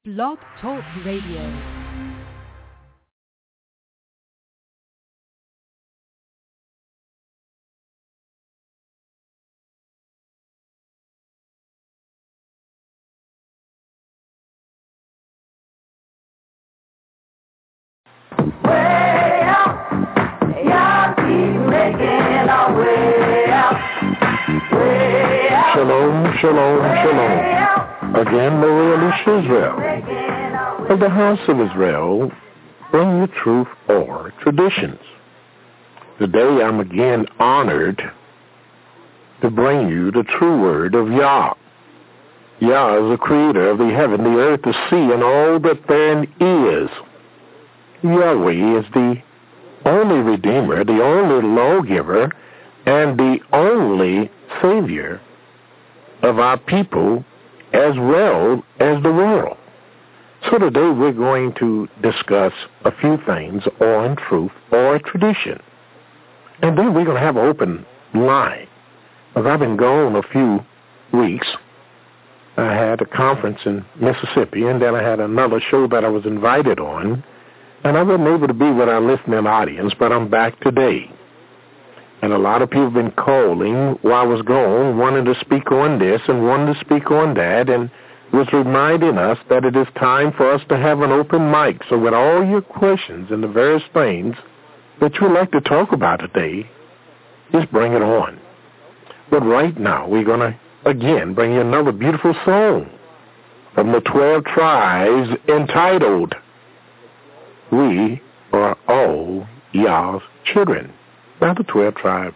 Blog Talk Radio. Shalom, shalom, shalom. Again, the real Israel of the house of Israel, bring you truth or traditions. Today I'm again honored to bring you the true word of Yah. Yah is the creator of the heaven, the earth, the sea, and all that therein is. Yahweh is the only Redeemer, the only lawgiver, and the only Savior of our people as well as the world. So today we're going to discuss a few things on truth or tradition. And then we're going to have an open line. Because I've been gone a few weeks. I had a conference in Mississippi, and then I had another show that I was invited on. And I wasn't able to be with our listening audience, but I'm back today. And a lot of people have been calling while I was gone, wanting to speak on this and wanting to speak on that, and was reminding us that it is time for us to have an open mic. So with all your questions and the various things that you would like to talk about today, just bring it on. But right now, we're going to, again, bring you another beautiful song from the 12 tribes entitled, We Are All Yah's Children. By the 12 tribes.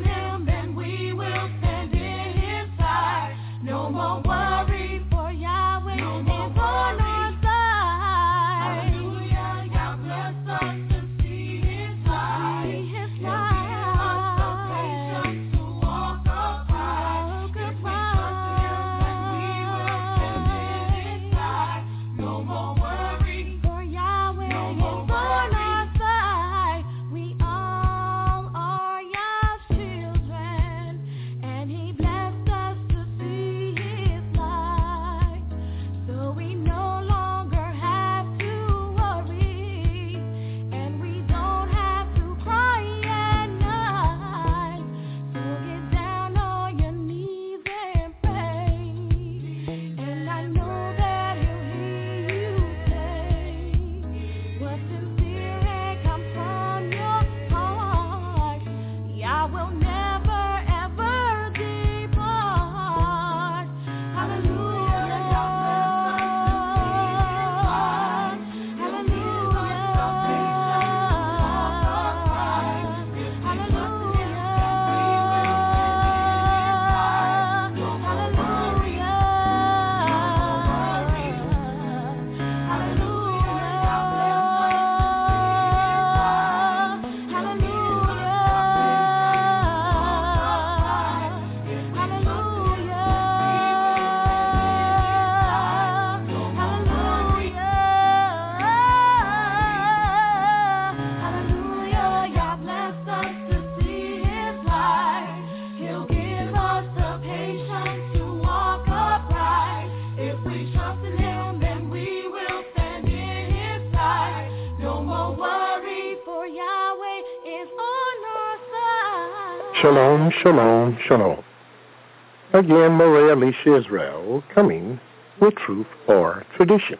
Shalom, shalom, shalom. Again, Maria Alicia Israel coming with truth or traditions.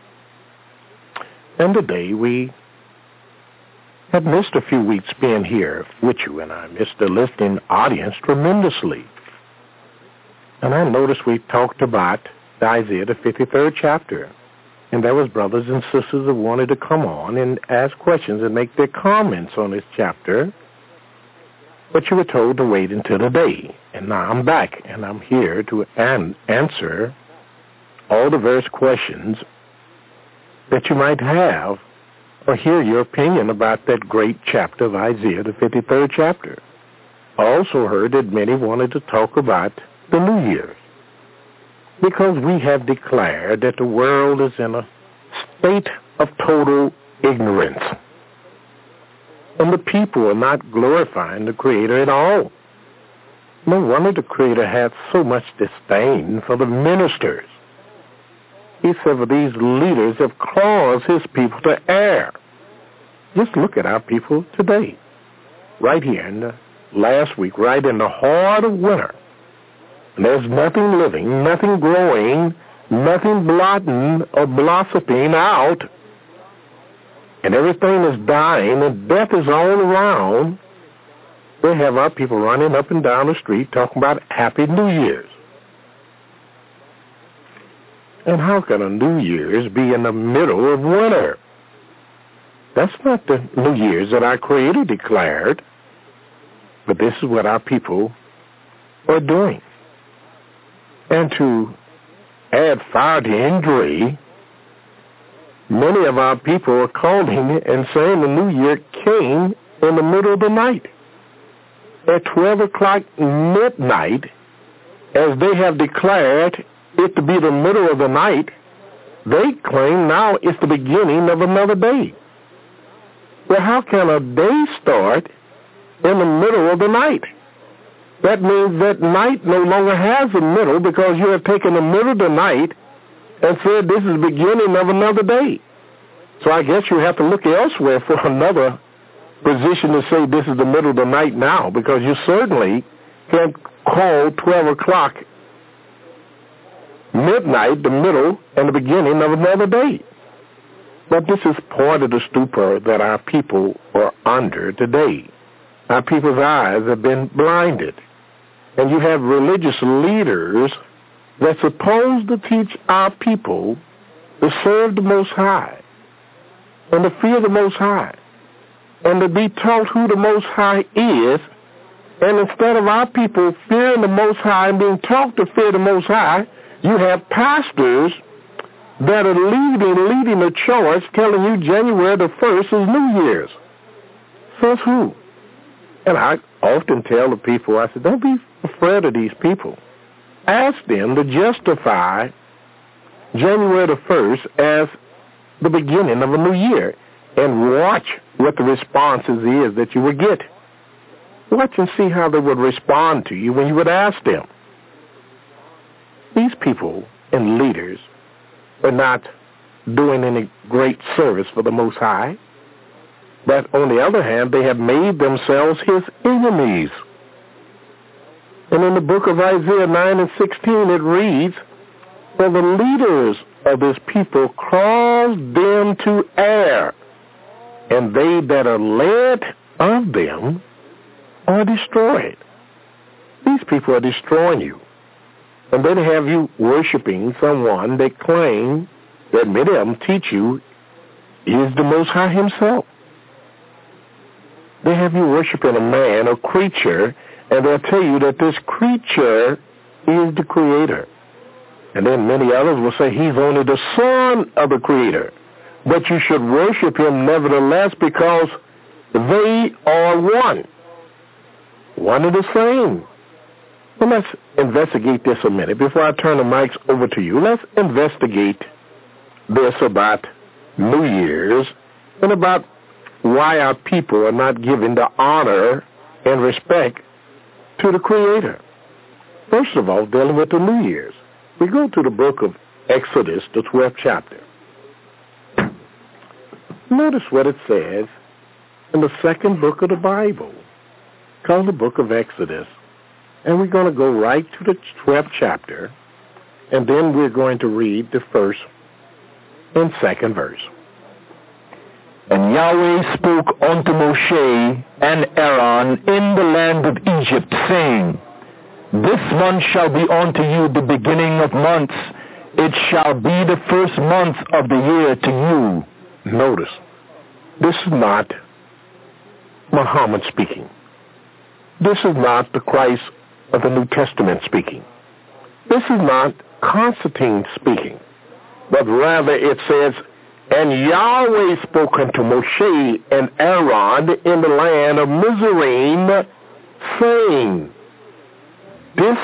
And today we had missed a few weeks being here with you, and I missed the listening audience tremendously. And I noticed we talked about Isaiah, the 53rd chapter. And there was brothers and sisters that wanted to come on and ask questions and make their comments on this chapter. But you were told to wait until today. And now I'm back, and I'm here to answer all the various questions that you might have or hear your opinion about that great chapter of Isaiah, the 53rd chapter. I also heard that many wanted to talk about the New Year, because we have declared that the world is in a state of total ignorance. And the people are not glorifying the Creator at all. No wonder the Creator had so much disdain for the ministers. He said, for these leaders have caused his people to err. Just look at our people today. Right here in the last week, right in the heart of winter. And there's nothing living, nothing growing, nothing blotting or blossoming out. And everything is dying, and death is all around. We have our people running up and down the street talking about Happy New Year's. And how can a New Year's be in the middle of winter? That's not the New Year's that our Creator declared. But this is what our people are doing. And to add fire to injury, many of our people are calling and saying the New Year came in the middle of the night. At 12 o'clock midnight, as they have declared it to be the middle of the night, they claim now it's the beginning of another day. Well, how can a day start in the middle of the night? That means that night no longer has a middle, because you have taken the middle of the night and said this is the beginning of another day. So I guess you have to look elsewhere for another position to say this is the middle of the night now, because you certainly can't call 12 o'clock midnight the middle and the beginning of another day. But this is part of the stupor that our people are under today. Our people's eyes have been blinded. And you have religious leaders that's supposed to teach our people to serve the Most High and to fear the Most High and to be taught who the Most High is And instead of our people fearing the Most High and being taught to fear the Most High, you have pastors that are leading the charge, telling you January the 1st is New Year's. Says who? And I often tell the people, I said, don't be afraid of these people. Ask them to justify January the 1st as the beginning of a new year and watch what the responses is that you would get. Watch and see how they would respond to you when you would ask them. These people and leaders are not doing any great service for the Most High, but on the other hand, they have made themselves his enemies. And in the book of Isaiah 9 and 16, it reads, for the leaders of this people cause them to err, and they that are led of them are destroyed. These people are destroying you. And then have you worshiping someone that claim that many of them teach you is the Most High himself. They have you worshiping a man, a creature, and they'll tell you that this creature is the Creator. And then many others will say he's only the son of the Creator. But you should worship him nevertheless because they are one. One and the same. Well, let's investigate this a minute. Before I turn the mics over to you, let's investigate this about New Year's and about why our people are not giving the honor and respect to the Creator. First of all, dealing with the New Year's. We go to the book of Exodus, the 12th chapter. Notice what it says in the second book of the Bible, called the book of Exodus. And we're going to go right to the 12th chapter, and then we're going to read the first and second verse. And Yahweh spoke unto Moshe and Aaron in the land of Egypt, saying, this month shall be unto you the beginning of months. It shall be the first month of the year to you. Notice, this is not Muhammad speaking. This is not the Christ of the New Testament speaking. This is not Constantine speaking. But rather it says, and Yahweh spoke unto Moshe and Aaron in the land of Mizraim, saying, this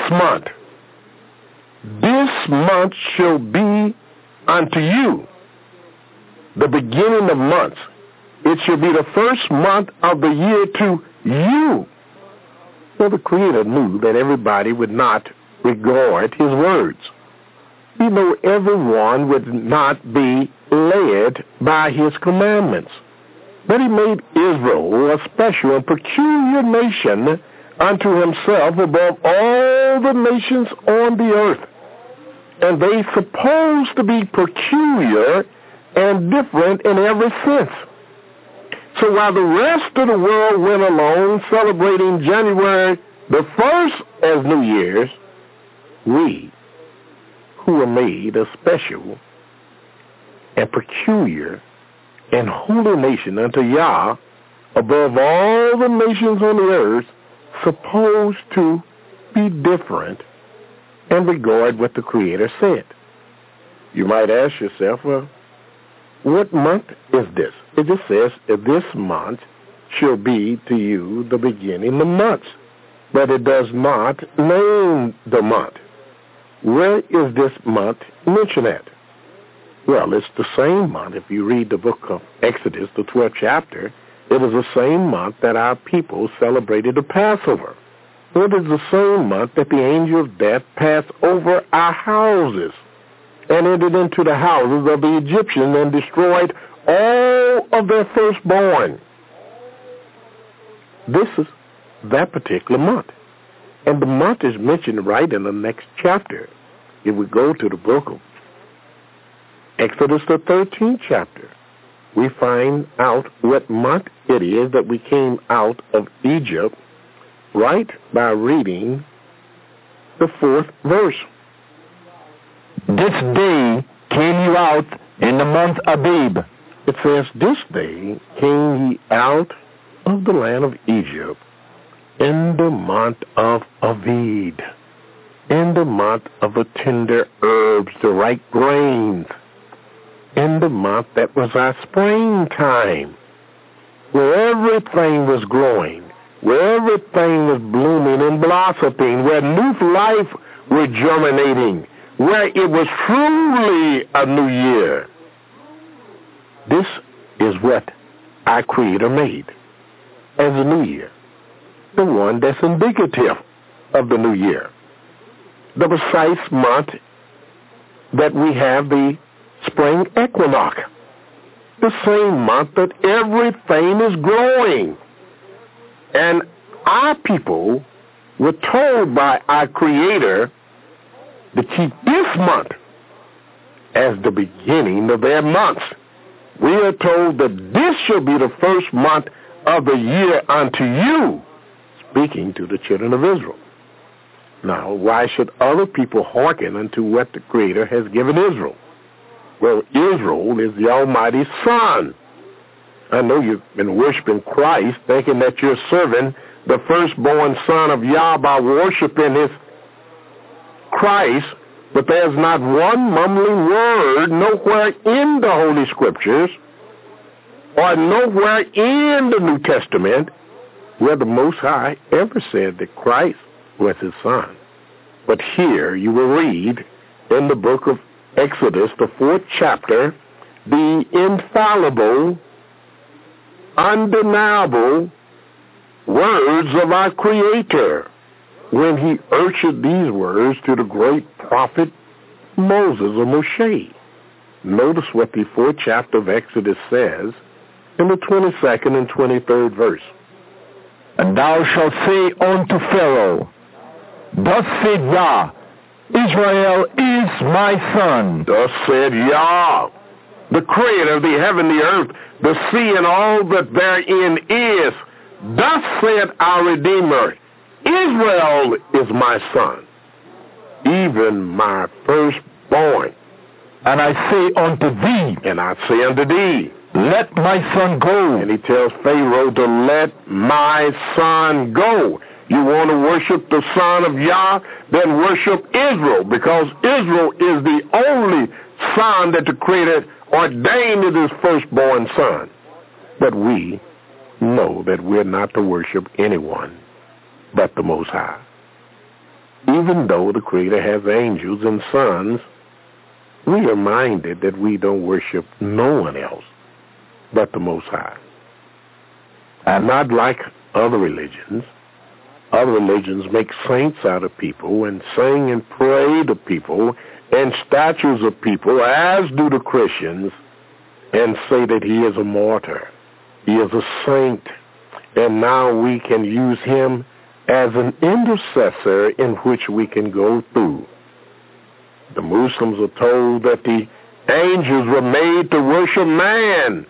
month shall be unto you the beginning of months. It shall be the first month of the year to you. Well, the Creator knew that everybody would not regard his words. He knew everyone would not be led by his commandments. But he made Israel a special and peculiar nation unto himself above all the nations on the earth. And they supposed to be peculiar and different in every sense. So while the rest of the world went along celebrating January the 1st as New Year's, we, who were made a special and peculiar and holy nation unto Yah above all the nations on the earth, supposed to be different and regard what the Creator said. You might ask yourself, well, what month is this? It just says, this month shall be to you the beginning of months. But it does not name the month. Where is this month mentioned at? Well, it's the same month. If you read the book of Exodus, the 12th chapter, it is the same month that our people celebrated the Passover. It is the same month that the angel of death passed over our houses and entered into the houses of the Egyptians and destroyed all of their firstborn. This is that particular month. And the month is mentioned right in the next chapter. If we go to the book of Exodus, the 13th chapter, we find out what month it is that we came out of Egypt right by reading the 4th verse. This day came you out in the month Abib. It says, this day came ye out of the land of Egypt in the month of Aviv, in the month of the tender herbs, the ripe grains, in the month that was our springtime, where everything was growing, where everything was blooming and blossoming, where new life was germinating, where it was truly a new year. This is what our Creator made as a new year, the one that's indicative of the new year, the precise month that we have the spring equinox, the same month that everything is growing. And our people were told by our Creator to keep this month as the beginning of their months. We are told that this shall be the first month of the year unto you, speaking to the children of Israel. Now, why should other people hearken unto what the Creator has given Israel? Well, Israel is the Almighty Son. I know you've been worshiping Christ, thinking that you're serving the firstborn Son of Yah by worshiping His Christ, but there's not one mumbling word nowhere in the Holy Scriptures or nowhere in the New Testament where the Most High ever said that Christ was His Son. But here you will read in the book of Exodus, the 4th chapter, the infallible, undeniable words of our Creator when He urged these words to the great prophet Moses or Moshe. Notice what the 4th chapter of Exodus says in the 22nd and 23rd verse. And thou shalt say unto Pharaoh, Thus said Yah, Israel is my son. Thus said Yah, the Creator of the heaven, the earth, the sea, and all that therein is. Thus said our Redeemer, Israel is my son, even my firstborn. And I say unto thee, And I say unto thee, Let my son go. And He tells Pharaoh to let my son go. You want to worship the Son of Yah? Then worship Israel, because Israel is the only son that the Creator ordained as His firstborn son. But we know that we're not to worship anyone but the Most High. Even though the Creator has angels and sons, we are minded that we don't worship no one else but the Most High. And not like other religions. Other religions make saints out of people and sing and pray to people and statues of people, as do the Christians, and say that He is a martyr. He is a saint. And now we can use Him as an intercessor in which we can go through. The Muslims are told that the angels were made to worship man.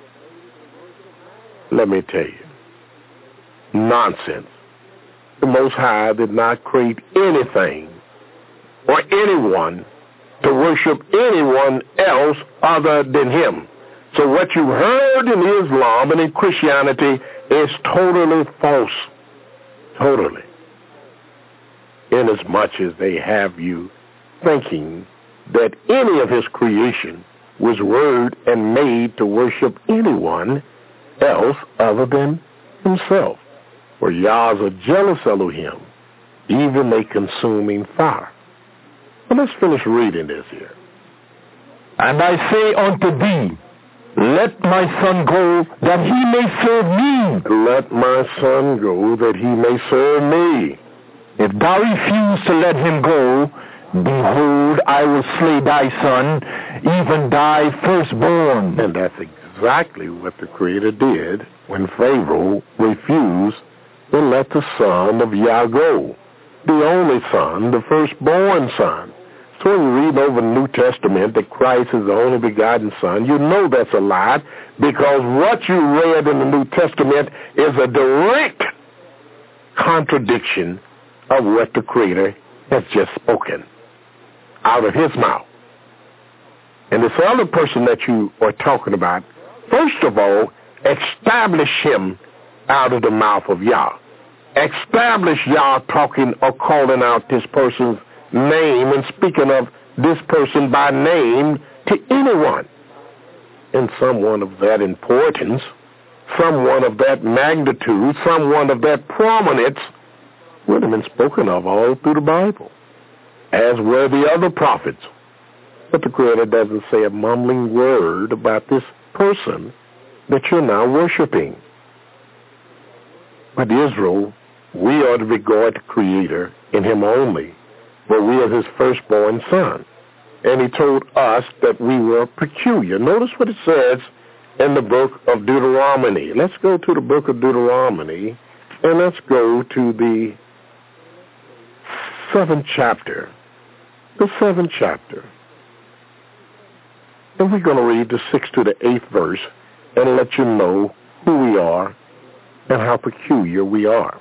Let me tell you, nonsense. The Most High did not create anything or anyone to worship anyone else other than Him. So what you heard in Islam and in Christianity is totally false. Totally. Inasmuch as they have you thinking that any of His creation was word and made to worship anyone else other than Himself. For Yah is a jealous Elohim, even a consuming fire. Well, let's finish reading this here. And I say unto thee, Let my son go, that he may serve me. Let my son go, that he may serve me. If thou refuse to let him go, behold, I will slay thy son, even thy firstborn. And that's exactly what the Creator did when Pharaoh refused to let the son of Yah go, the only son, the firstborn son. So when you read over the New Testament that Christ is the only begotten Son, you know that's a lie, because what you read in the New Testament is a direct contradiction of what the Creator has just spoken out of His mouth. And this other person that you are talking about, first of all, establish him out of the mouth of Yah. establish Yah talking or calling out this person's name and speaking of this person by name to anyone. And someone of that importance, someone of that magnitude, someone of that prominence would have been spoken of all through the Bible, as were the other prophets. But the Creator doesn't say a mumbling word about this person that you're now worshiping. But Israel, we are to regard the Creator in Him only, for we are His firstborn son. And He told us that we were peculiar. Notice what it says in the book of Deuteronomy. Let's go to the book of Deuteronomy, and let's go to the 7th chapter. The 7th chapter. And we're going to read the 6th to the 8th verse and let you know who we are and how peculiar we are.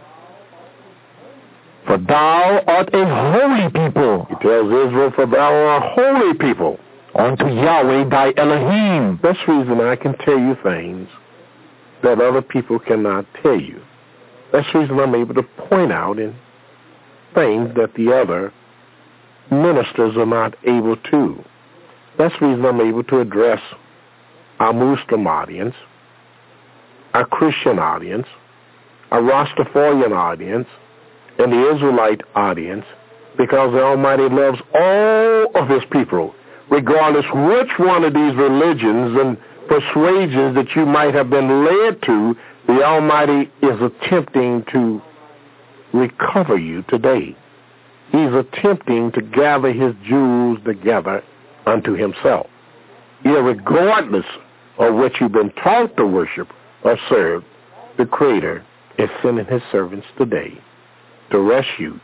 For thou art a holy people. He tells Israel, for thou art a holy people. Unto Yahweh thy Elohim. That's the reason I can tell you things that other people cannot tell you. That's the reason I'm able to point out in things that the other ministers are not able to. That's the reason I'm able to address our Muslim audience, our Christian audience, our Rastafarian audience, and the Israelite audience, because the Almighty loves all of His people, regardless which one of these religions and persuasions that you might have been led to. The Almighty is attempting to recover you today. He's attempting to gather His jewels together unto Himself. Irregardless of what you've been taught to worship or serve, the Creator is sending His servants today to rescue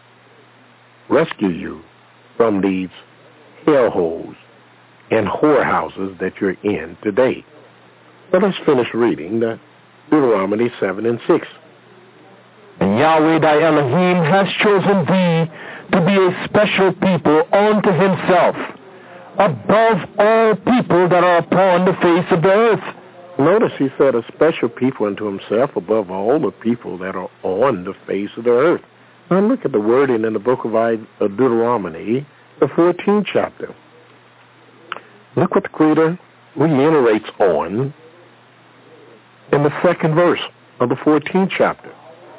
you from these hellholes and whorehouses that you're in today. But let's finish reading the Deuteronomy 7 and 6. And Yahweh thy Elohim has chosen thee to be a special people unto Himself, above all people that are upon the face of the earth. Notice He said a special people unto Himself above all the people that are on the face of the earth. Now look at the wording in the book of Deuteronomy, the 14th chapter. Look what the Creator reiterates on in the 2nd verse of the 14th chapter.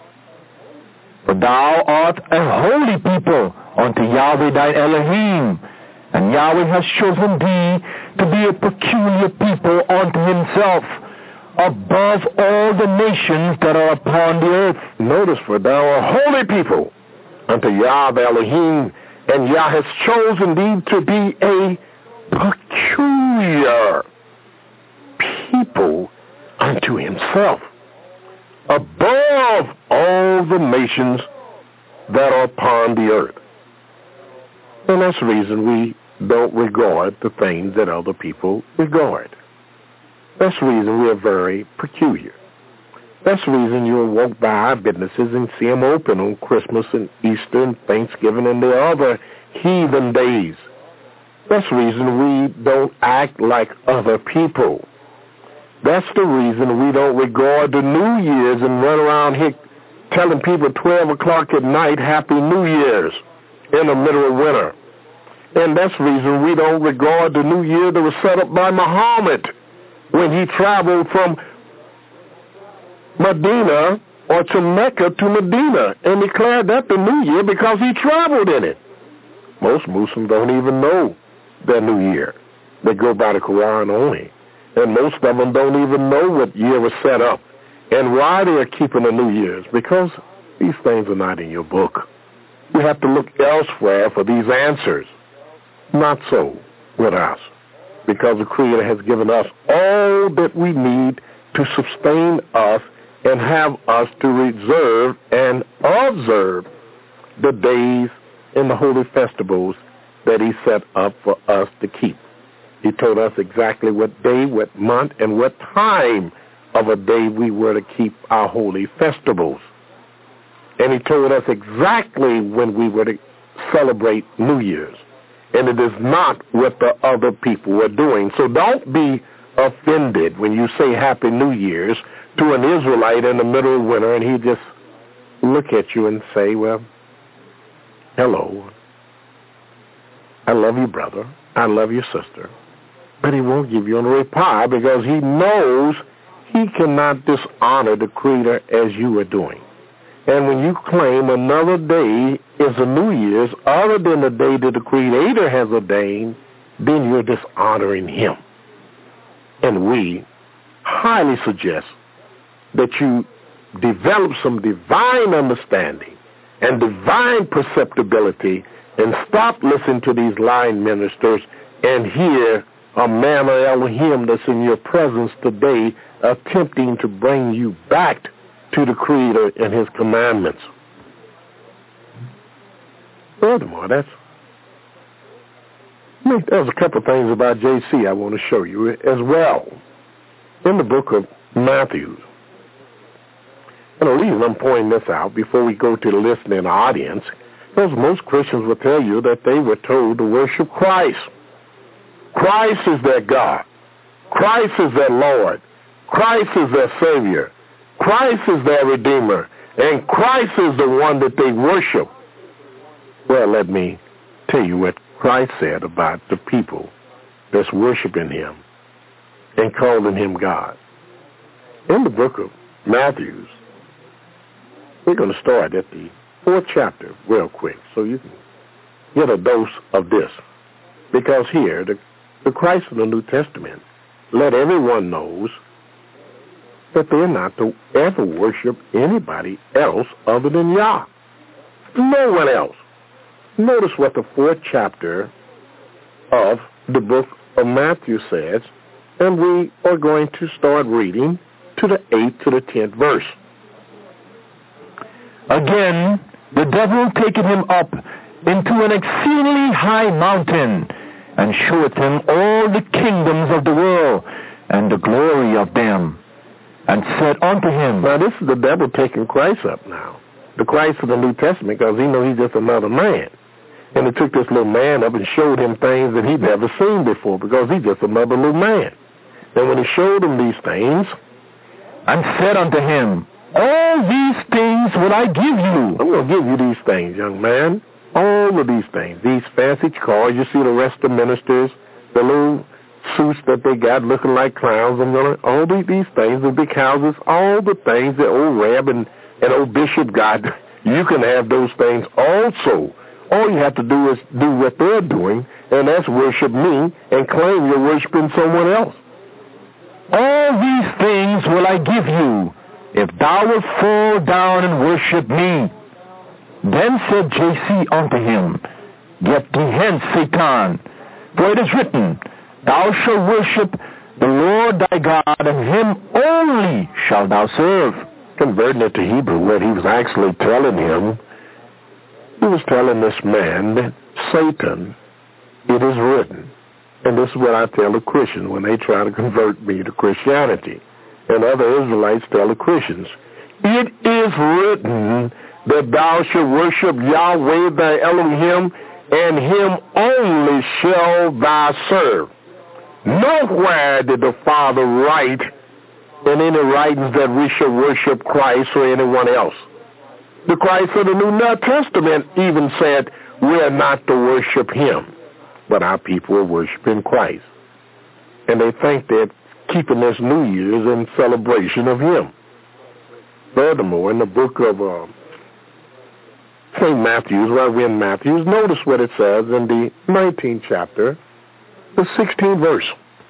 For thou art a holy people unto Yahweh thy Elohim, and Yahweh has chosen thee to be a peculiar people unto Himself, above all the nations that are upon the earth. Notice, for thou art a holy people unto Yahweh Elohim, and Yah has chosen thee to be a peculiar people unto Himself, above all the nations that are upon the earth. And that's the reason we don't regard the things that other people regard. That's the reason we are very peculiar. That's the reason you'll walk by our businesses and see them open on Christmas and Easter and Thanksgiving and the other heathen days. That's the reason we don't act like other people. That's the reason we don't regard the New Year's and run around here telling people 12 o'clock at night, Happy New Year's, in the middle of winter. And that's the reason we don't regard the New Year that was set up by Muhammad when he traveled from Medina or to Mecca to Medina and declared that the New Year because he traveled in it. Most Muslims don't even know their New Year. They go by the Quran only. And most of them don't even know what year was set up and why they are keeping the New Year's, because these things are not in your book. You have to look elsewhere for these answers. Not so with us, because the Creator has given us all that we need to sustain us and have us to reserve and observe the days and the holy festivals that He set up for us to keep. He told us exactly what day, what month, and what time of a day we were to keep our holy festivals. And He told us exactly when we were to celebrate New Year's. And it is not what the other people are doing. So don't be offended when you say Happy New Year's to an Israelite in the middle of winter and he just look at you and say, well, hello, I love you, brother, I love you, sister. But he won't give you a reply because he knows he cannot dishonor the Creator as you are doing. And when you claim another day is a New Year's other than the day that the Creator has ordained, then you're dishonoring him. And we highly suggest that you develop some divine understanding and divine perceptibility and stop listening to these lying ministers and hear a man of Elohim that's in your presence today attempting to bring you back to the Creator and his commandments. Furthermore, there's a couple of things about JC I want to show you as well. In the book of Matthew, and the reason I'm pointing this out before we go to the listening audience, because most Christians will tell you that they were told to worship Christ. Christ is their God. Christ is their Lord. Christ is their Savior. Christ is their Redeemer. And Christ is the one that they worship. Well, let me tell you what Christ said about the people that's worshiping him and calling him God. In the book of Matthew, we're going to start at the 4th chapter real quick so you can get a dose of this. Because here, the Christ of the New Testament let everyone knows that they're not to ever worship anybody else other than Yah. No one else. Notice what the 4th chapter of the book of Matthew says, and we are going to start reading to the 8th to the 10th verse. Again, the devil taketh him up into an exceedingly high mountain, and showeth him all the kingdoms of the world, and the glory of them, and said unto him... Now, this is the devil taking Christ up now. The Christ of the New Testament, because he knows he's just another man. And he took this little man up and showed him things that he'd never seen before, because he's just another little man. And when he showed him these things... And said unto him, All these things will I give you. I'm going to give you these things, young man. All of these things. These fancy cars, you see the rest of the ministers, the little suits that they got looking like clowns. All these things, the big houses, all the things that old Reb and old Bishop got, you can have those things also. All you have to do is do what they're doing, and that's worship me and claim you're worshiping someone else. All these things will I give you, if thou wilt fall down and worship me. Then said JC unto him, Get thee hence, Satan, for it is written, Thou shalt worship the Lord thy God, and him only shalt thou serve. Converting it to Hebrew, what he was actually telling him, he was telling this man that Satan, it is written. And this is what I tell the Christians when they try to convert me to Christianity. And other Israelites tell the Christians, it is written that thou shalt worship Yahweh thy Elohim, and him only shall thou serve. Nowhere did the Father write in any writings that we should worship Christ or anyone else. The Christ of the New Testament even said we're not to worship him, but our people are worshiping Christ. And they think they're keeping this New Year's in celebration of him. Furthermore, in the book of St. Matthew's, right we're in Matthew's, notice what it says in the 19th chapter, the 16th verse.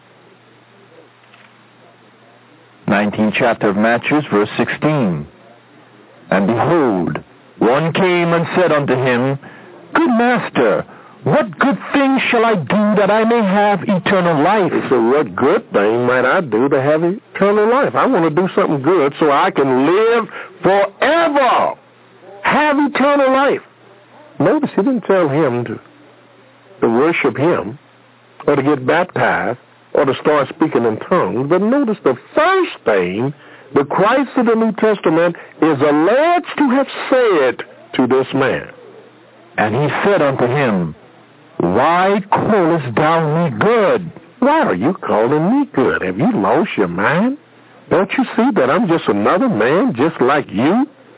19th chapter of Matthew, verse 16. And behold, one came and said unto him, Good master, what good thing shall I do that I may have eternal life? He said, what good thing might I do to have eternal life? I want to do something good so I can live forever. Have eternal life. Notice he didn't tell him to worship him or to get baptized or to start speaking in tongues. But notice the first thing the Christ of the New Testament is alleged to have said to this man. And he said unto him, Why callest thou me good? Why are you calling me good? Have you lost your mind? Don't you see that I'm just another man just like you?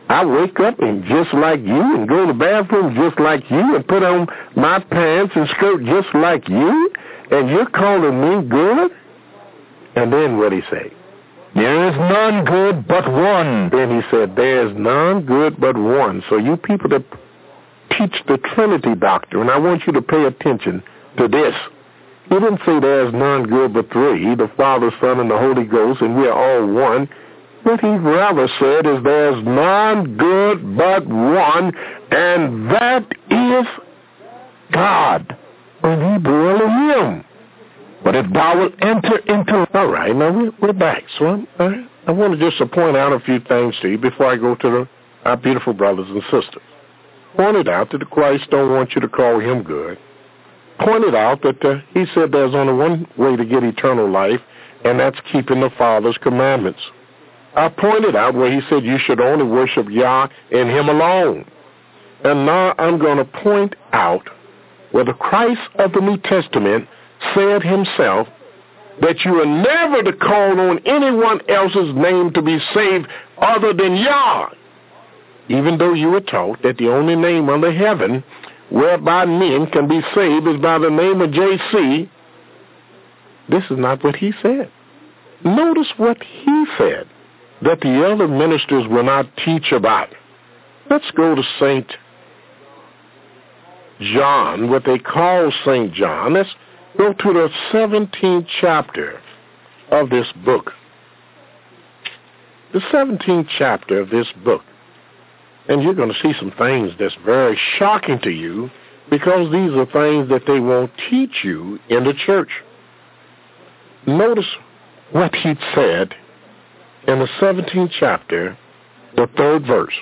I wake up and just like you and go to the bathroom just like you and put on my pants and skirt just like you, and you're calling me good? And then what did he say? There is none good but one. Then he said, there is none good but one. So you people that teach the Trinity doctrine, I want you to pay attention to this. He didn't say there is none good but three, the Father, Son, and the Holy Ghost, and we are all one. What he rather said is there's none good but one, and that is God, or Hebrew Elohim. But if thou wilt enter into... All right, now we're back. So I want to just point out a few things to you before I go to our beautiful brothers and sisters. Pointed out that the Christ don't want you to call him good. Pointed out that he said there's only one way to get eternal life, and that's keeping the Father's commandments. I pointed out where he said you should only worship Yah and him alone. And now I'm going to point out where the Christ of the New Testament said himself that you are never to call on anyone else's name to be saved other than Yah, even though you were taught that the only name under heaven whereby men can be saved is by the name of JC. This is not what he said. Notice what he said that the other ministers will not teach about. Let's go to St. John, what they call St. John. Let's go to the 17th chapter of this book. The 17th chapter of this book. And you're going to see some things that's very shocking to you because these are things that they won't teach you in the church. Notice what he said in the 17th chapter, the 3rd verse.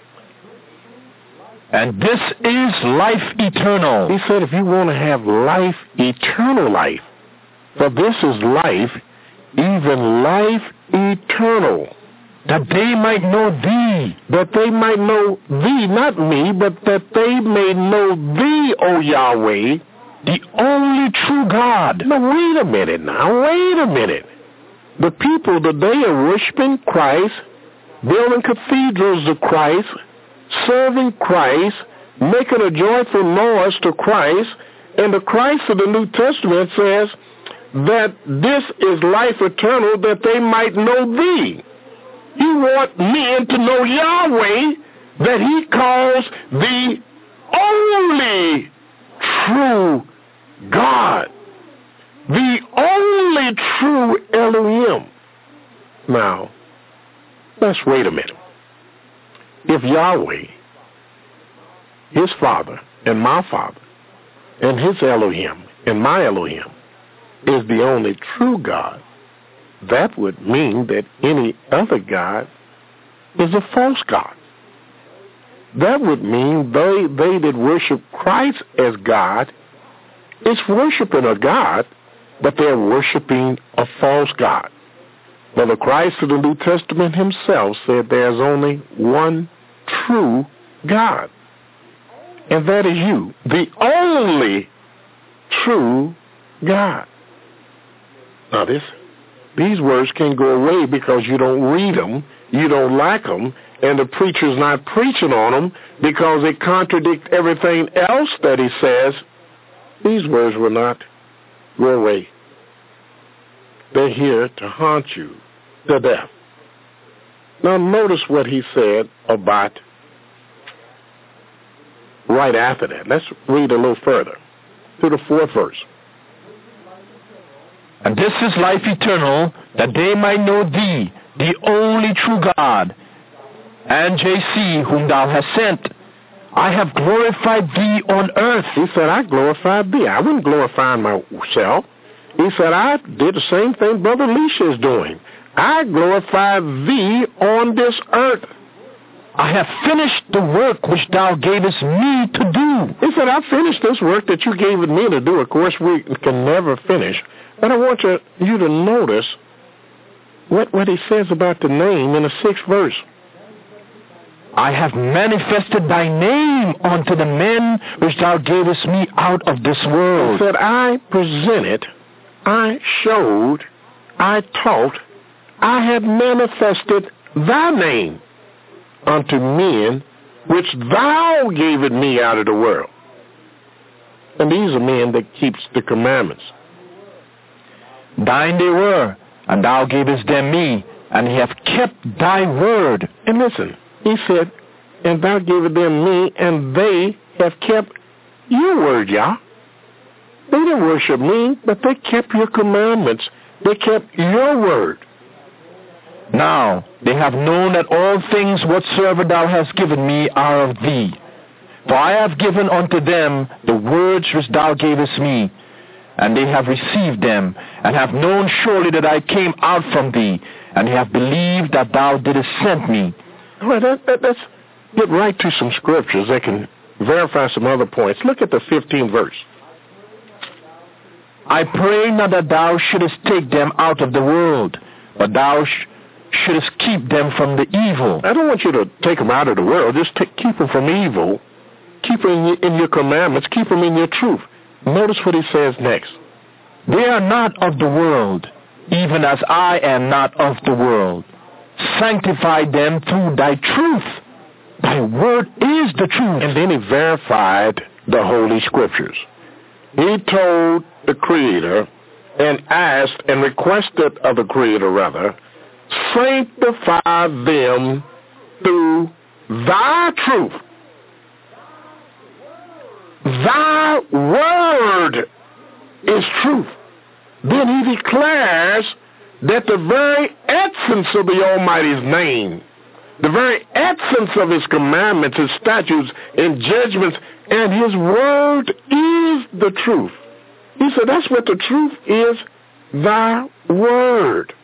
And this is life eternal. He said if you want to have life, eternal life, for this is life, even life eternal, that they might know thee. That they might know thee, not me, but that they may know thee, O Yahweh, the only true God. Now, wait a minute. The people today are worshiping Christ, building cathedrals of Christ, serving Christ, making a joyful noise to Christ, and the Christ of the New Testament says that this is life eternal, that they might know thee. You want men to know Yahweh, that he calls the only true God, the only true Elohim. Now, let's wait a minute. If Yahweh, his Father and my Father, and his Elohim and my Elohim is the only true God, that would mean that any other God is a false God. That would mean they that worship Christ as God is worshiping a God, but they're worshiping a false God. But the Christ of the New Testament himself said there's only one true God, and that is you, the only true God. Now these words can't go away because you don't read them, you don't like them, and the preacher's not preaching on them because it contradicts everything else that he says. These words will not go away. They're here to haunt you to death. Now notice what he said about right after that. Let's read a little further to the 4th verse. And this is life eternal, that they might know thee, the only true God, and JC, whom thou hast sent. I have glorified thee on earth. He said, I glorified thee. I wasn't glorifying myself. He said, I did the same thing Brother Elisha is doing. I glorified thee on this earth. I have finished the work which thou gavest me to do. He said, I finished this work that you gave me to do. Of course, we can never finish. But I want you to notice what he says about the name in the 6th verse. I have manifested thy name unto the men which thou gavest me out of this world. He said, I presented, I showed, I taught, I have manifested thy name unto men, which thou gavest me out of the world. And these are men that keeps the commandments. Thine they were, and thou gavest them me, and they have kept thy word. And listen, he said, and thou gavest them me, and they have kept your word, Yah. They didn't worship me, but they kept your commandments. They kept your word. Now they have known that all things whatsoever thou hast given me are of thee. For I have given unto them the words which thou gavest me, and they have received them, and have known surely that I came out from thee, and they have believed that thou didst send me. All right, let's get right to some scriptures that can verify some other points. Look at the 15th verse. I pray not that thou shouldest take them out of the world, but thou shouldest keep them from the evil. I don't want you to take them out of the world. Just keep them from evil. Keep them in your commandments. Keep them in your truth. Notice what he says next. They are not of the world, even as I am not of the world. Sanctify them through thy truth. Thy word is the truth. And then he verified the Holy Scriptures. He told the Creator and asked and requested of the Creator, rather, sanctify them through thy truth. Thy word is truth. Then he declares that the very essence of the Almighty's name, the very essence of his commandments, his statutes, and judgments, and his word is the truth. He said that's what the truth is, thy word.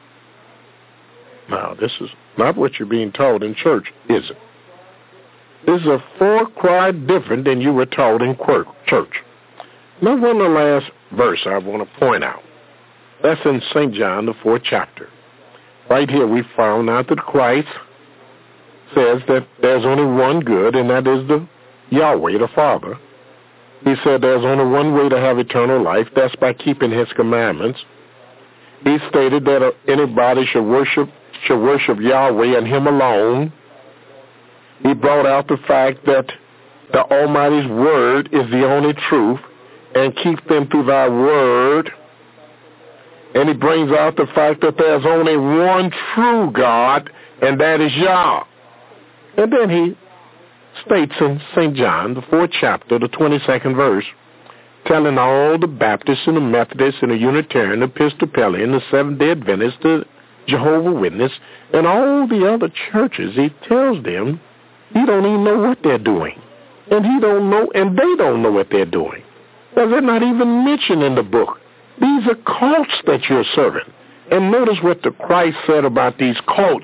Now, this is not what you're being taught in church, is it? This is a far cry different than you were taught in church. Now, one of the last verse I want to point out. That's in St. John, the 4th chapter. Right here we found out that Christ says that there's only one good, and that is the Yahweh, the Father. He said there's only one way to have eternal life. That's by keeping his commandments. He stated that anybody should worship Yahweh and him alone. He brought out the fact that the Almighty's word is the only truth, and keep them through thy word. And he brings out the fact that there's only one true God, and that is Yah. And then he states in St. John, the 4th chapter, the 22nd verse, telling all the Baptists and the Methodists and the Unitarian, the Episcopalian, the Seventh-day Adventists, the Jehovah's Witness, and all the other churches, he tells them he don't even know what they're doing. And he don't know, and they don't know what they're doing. Because they're not even mentioned in the book. These are cults that you're serving. And notice what the Christ said about these cults.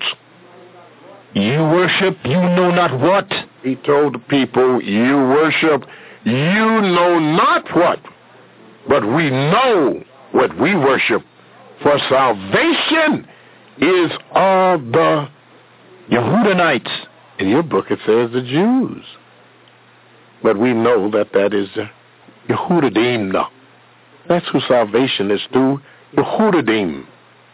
You worship, you know not what. He told the people, you worship, you know not what. But we know what we worship. For salvation is of the Yehudanites. In your book it says the Jews. But we know that is Yehudadim. That's who salvation is through, Yehudadim.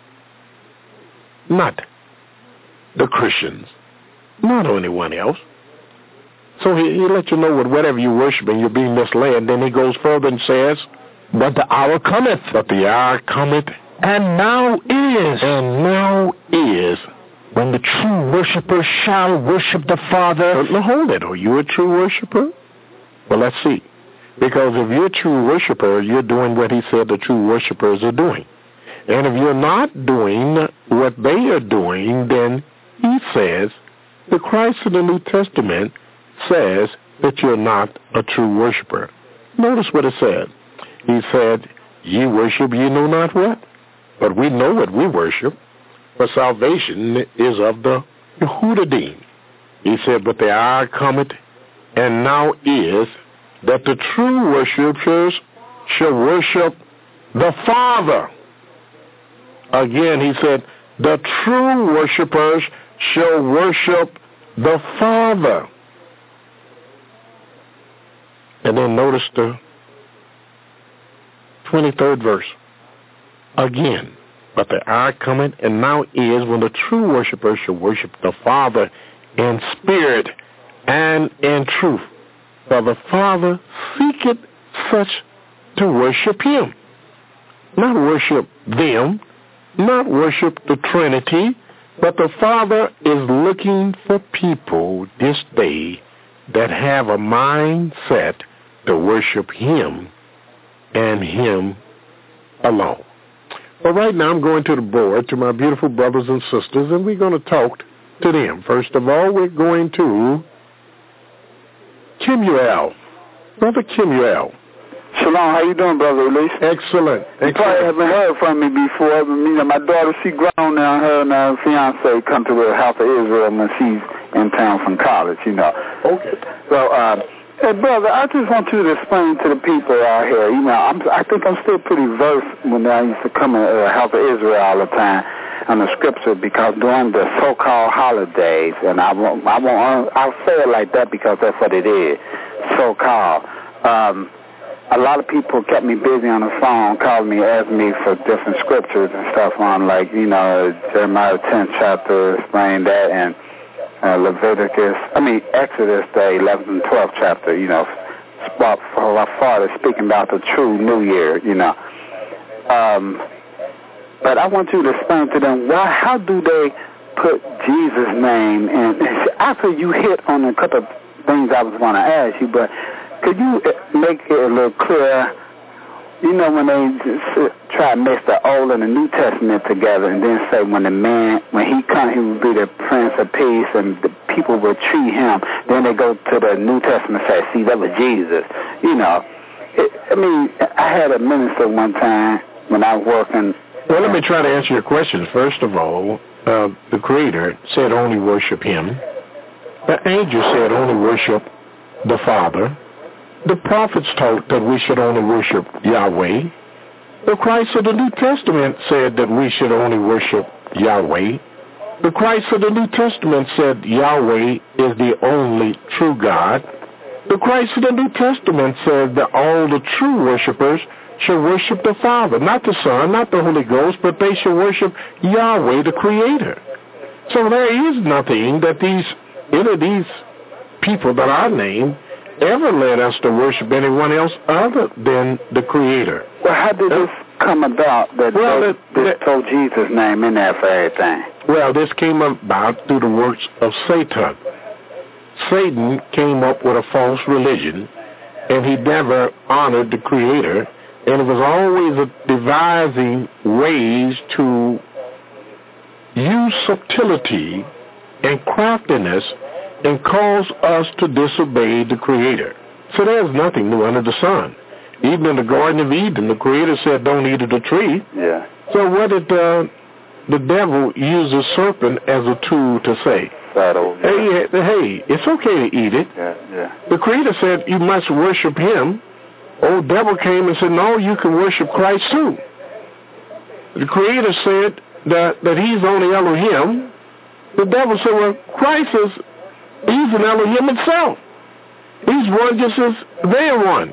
Not the Christians, not anyone else. So he let you know whatever you worship and you're being misled. Then he goes further and says, but the hour cometh. But the hour cometh. And now is. And now is. When the true worshiper shall worship the Father. Now hold it. Are you a true worshiper? Well, let's see. Because if you're a true worshiper, you're doing what he said the true worshipers are doing. And if you're not doing what they are doing, then he says, the Christ in the New Testament says that you're not a true worshiper. Notice what it said. He said, ye worship ye know not what. But we know what we worship. For salvation is of the Yehudadim. He said, but the hour cometh, and now is, that the true worshipers shall worship the Father. Again, he said, the true worshipers shall worship the Father. And then notice the 23rd verse. Again, but the hour cometh, and now is, when the true worshipers shall worship the Father in spirit and in truth. For the Father seeketh such to worship him. Not worship them, not worship the Trinity, but the Father is looking for people this day that have a mindset to worship him and him alone. Well, right now I'm going to the board, to my beautiful brothers and sisters, and we're going to talk to them. First of all, we're going to Kimuel. Brother Kimuel. Shalom, how you doing, Brother Elise? Excellent. You probably haven't heard from me before. My daughter, she grown now. Her and her fiance come to the House of Israel when she's in town from college, Okay. So, hey, brother, I just want you to explain to the people out here. I think I'm still pretty versed when I used to come to the House of Israel all the time on the scripture, because during the so-called holidays, and I'll say it like that because that's what it is, so-called. A lot of people kept me busy on the phone, calling me, asking me for different scriptures and stuff on, like, Jeremiah 10th chapter, explain that, and Exodus, the 11th and 12th chapter, for Father speaking about the true New Year, But I want you to explain to them, how do they put Jesus' name in? After you hit on a couple of things I was going to ask you, but could you make it a little clearer? When they try to mix the Old and the New Testament together, and then say when he comes, he will be the Prince of Peace, and the people will treat him. Then they go to the New Testament and say, see, that was Jesus. I had a minister one time when I was working. Well, let me try to answer your questions. First of all, the Creator said only worship him. The angel said only worship the Father. The prophets taught that we should only worship Yahweh. The Christ of the New Testament said that we should only worship Yahweh. The Christ of the New Testament said Yahweh is the only true God. The Christ of the New Testament said that all the true worshipers should worship the Father, not the Son, not the Holy Ghost, but they should worship Yahweh, the Creator. So there is nothing that these people that I named ever led us to worship anyone else other than the Creator. Well, how did this come about that they told Jesus' name in there for everything? Well, this came about through the works of Satan. Satan came up with a false religion, and he never honored the Creator, and it was always devising ways to use subtlety and craftiness and cause us to disobey the Creator. So there's nothing new under the sun. Even in the Garden of Eden, the Creator said, don't eat of the tree. Yeah. So what did the devil use the serpent as a tool to say? Hey, it's okay to eat it. Yeah. The Creator said you must worship him. Old devil came and said, no, you can worship Christ too. The Creator said that he's only Elohim. The devil said, well, he's an Elohim himself. He's one just as they're one.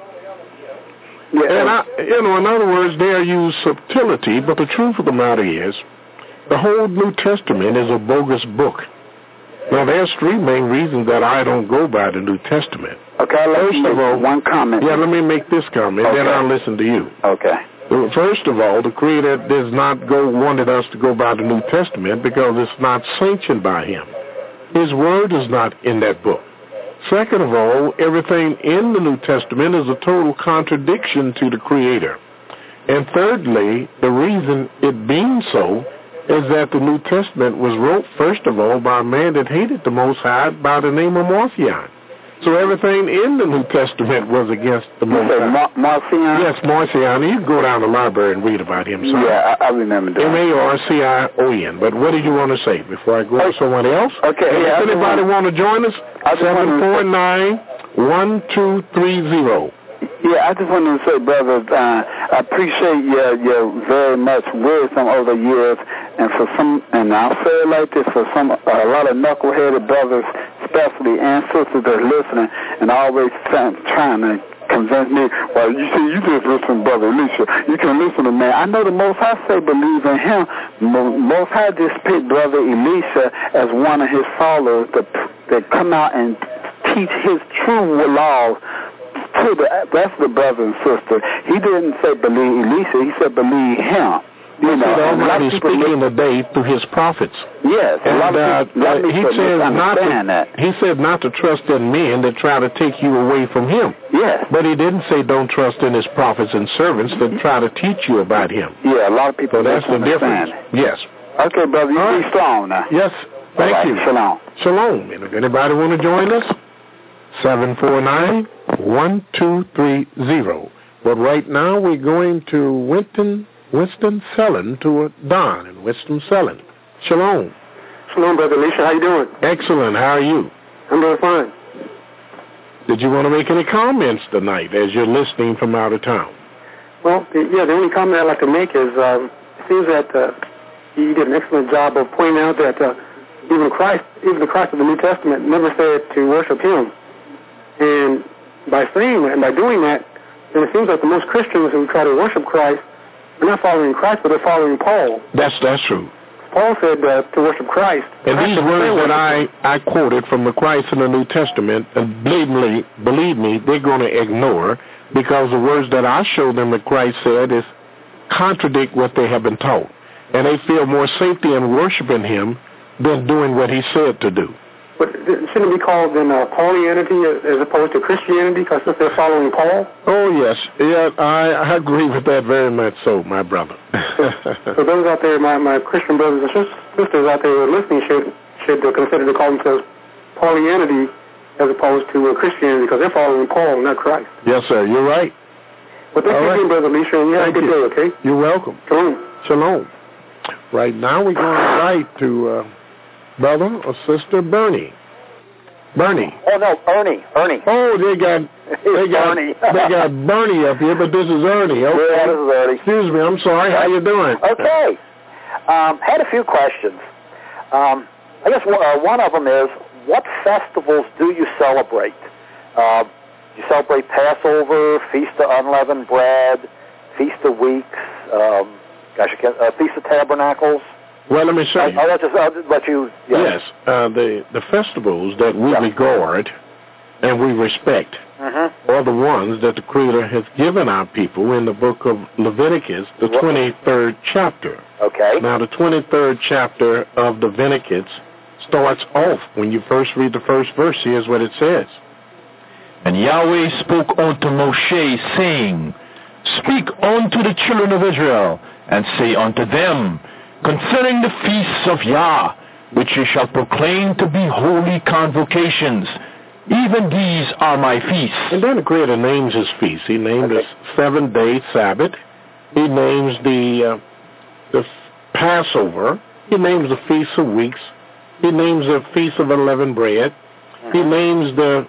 Yeah. And in other words, they use subtlety, but the truth of the matter is, the whole New Testament is a bogus book. Now, there's three main reasons that I don't go by the New Testament. Okay, first of all, one comment. Yeah, let me make this comment, then I'll listen to you. Okay. First of all, the Creator does not wanted us to go by the New Testament because it's not sanctioned by him. His word is not in that book. Second of all, everything in the New Testament is a total contradiction to the Creator. And thirdly, the reason it being so is that the New Testament was wrote, first of all, by a man that hated the Most High by the name of Marcion. So everything in the New Testament was against the Most High. Marcion? Yes, Marcion. You can go down to the library and read about him. Son. Yeah, I remember that. Marcion. But what did you want to say before I go to someone else? Okay. If anybody want to join us, 749-1230. Yeah, I just wanted to say, brother, I appreciate your very much wisdom over the years, and I'll say it like this, for a lot of knuckleheaded brothers, especially, and sisters that are listening, and always trying to convince me, well, you see, you just listen to Brother Elisha. You can listen to man. I know the Most High say believe in him. Most High just picked Brother Elisha as one of his followers that come out and teach his true laws to the rest of the brothers and sisters. He didn't say believe Elisha. He said believe him. You know, the Almighty speaking today through his prophets. Yes, and he said not to trust in men that try to take you away from him. Yes. But he didn't say don't trust in his prophets and servants that try to teach you about him. Yeah, a lot of people. So that's the difference. Yes. Okay, brother, you be strong now. Yes, thank you. Shalom. Shalom. And if anybody want to join us, 749-1230. But right now we're going to Winston-Salem to Don in Winston-Salem. Shalom. Shalom, Brother Elisha. How you doing? Excellent. How are you? I'm doing fine. Did you want to make any comments tonight as you're listening from out of town? Well, the only comment I'd like to make is it seems that you did an excellent job of pointing out that even the Christ of the New Testament never said to worship him. And by saying that and by doing that, then it seems like the most Christians who try to worship Christ are not following Christ, but they're following Paul. That's true. Paul said to worship Christ. And these words that I quoted from the Christ in the New Testament, and believe me, they're going to ignore, because the words that I show them that Christ said is contradict what they have been taught. And they feel more safety in worshiping him than doing what he said to do. But shouldn't it be called then Paulianity as opposed to Christianity, because if they're following Paul? Oh, yes. Yeah, I agree with that very much so, my brother. So those out there, my Christian brothers and sisters out there who are listening should consider to call themselves Paulianity as opposed to Christianity, because they're following Paul, not Christ. Yes, sir. You're right. Well, thank you again, Brother Elisha, and you have a good day, okay? You're welcome. Shalom. Shalom. Right now we're going right to... Brother or Sister Bernie. Bernie. Oh no, Ernie. Oh, they got Bernie. They got Bernie up here, but this is Ernie. Okay. Yeah, this is Ernie. Excuse me, I'm sorry. How you doing? Okay. Had a few questions. I guess one of them is, what festivals do you celebrate? You celebrate Passover, Feast of Unleavened Bread, Feast of Weeks, Feast of Tabernacles. Well, let me show you. I'll just let you... Yeah. Yes, the festivals that we regard and we respect are the ones that the Creator has given our people in the book of Leviticus, the 23rd chapter. Okay. Now, the 23rd chapter of Leviticus starts off, when you first read the first verse, here's what it says. And Yahweh spoke unto Moshe, saying, Speak unto the children of Israel, and say unto them, concerning the feasts of Yah, which ye shall proclaim to be holy convocations, even these are my feasts. And then the Creator names his feasts. He named the 7-day Sabbath. He names the Passover. He names the Feast of Weeks. He names the Feast of Unleavened Bread. He names the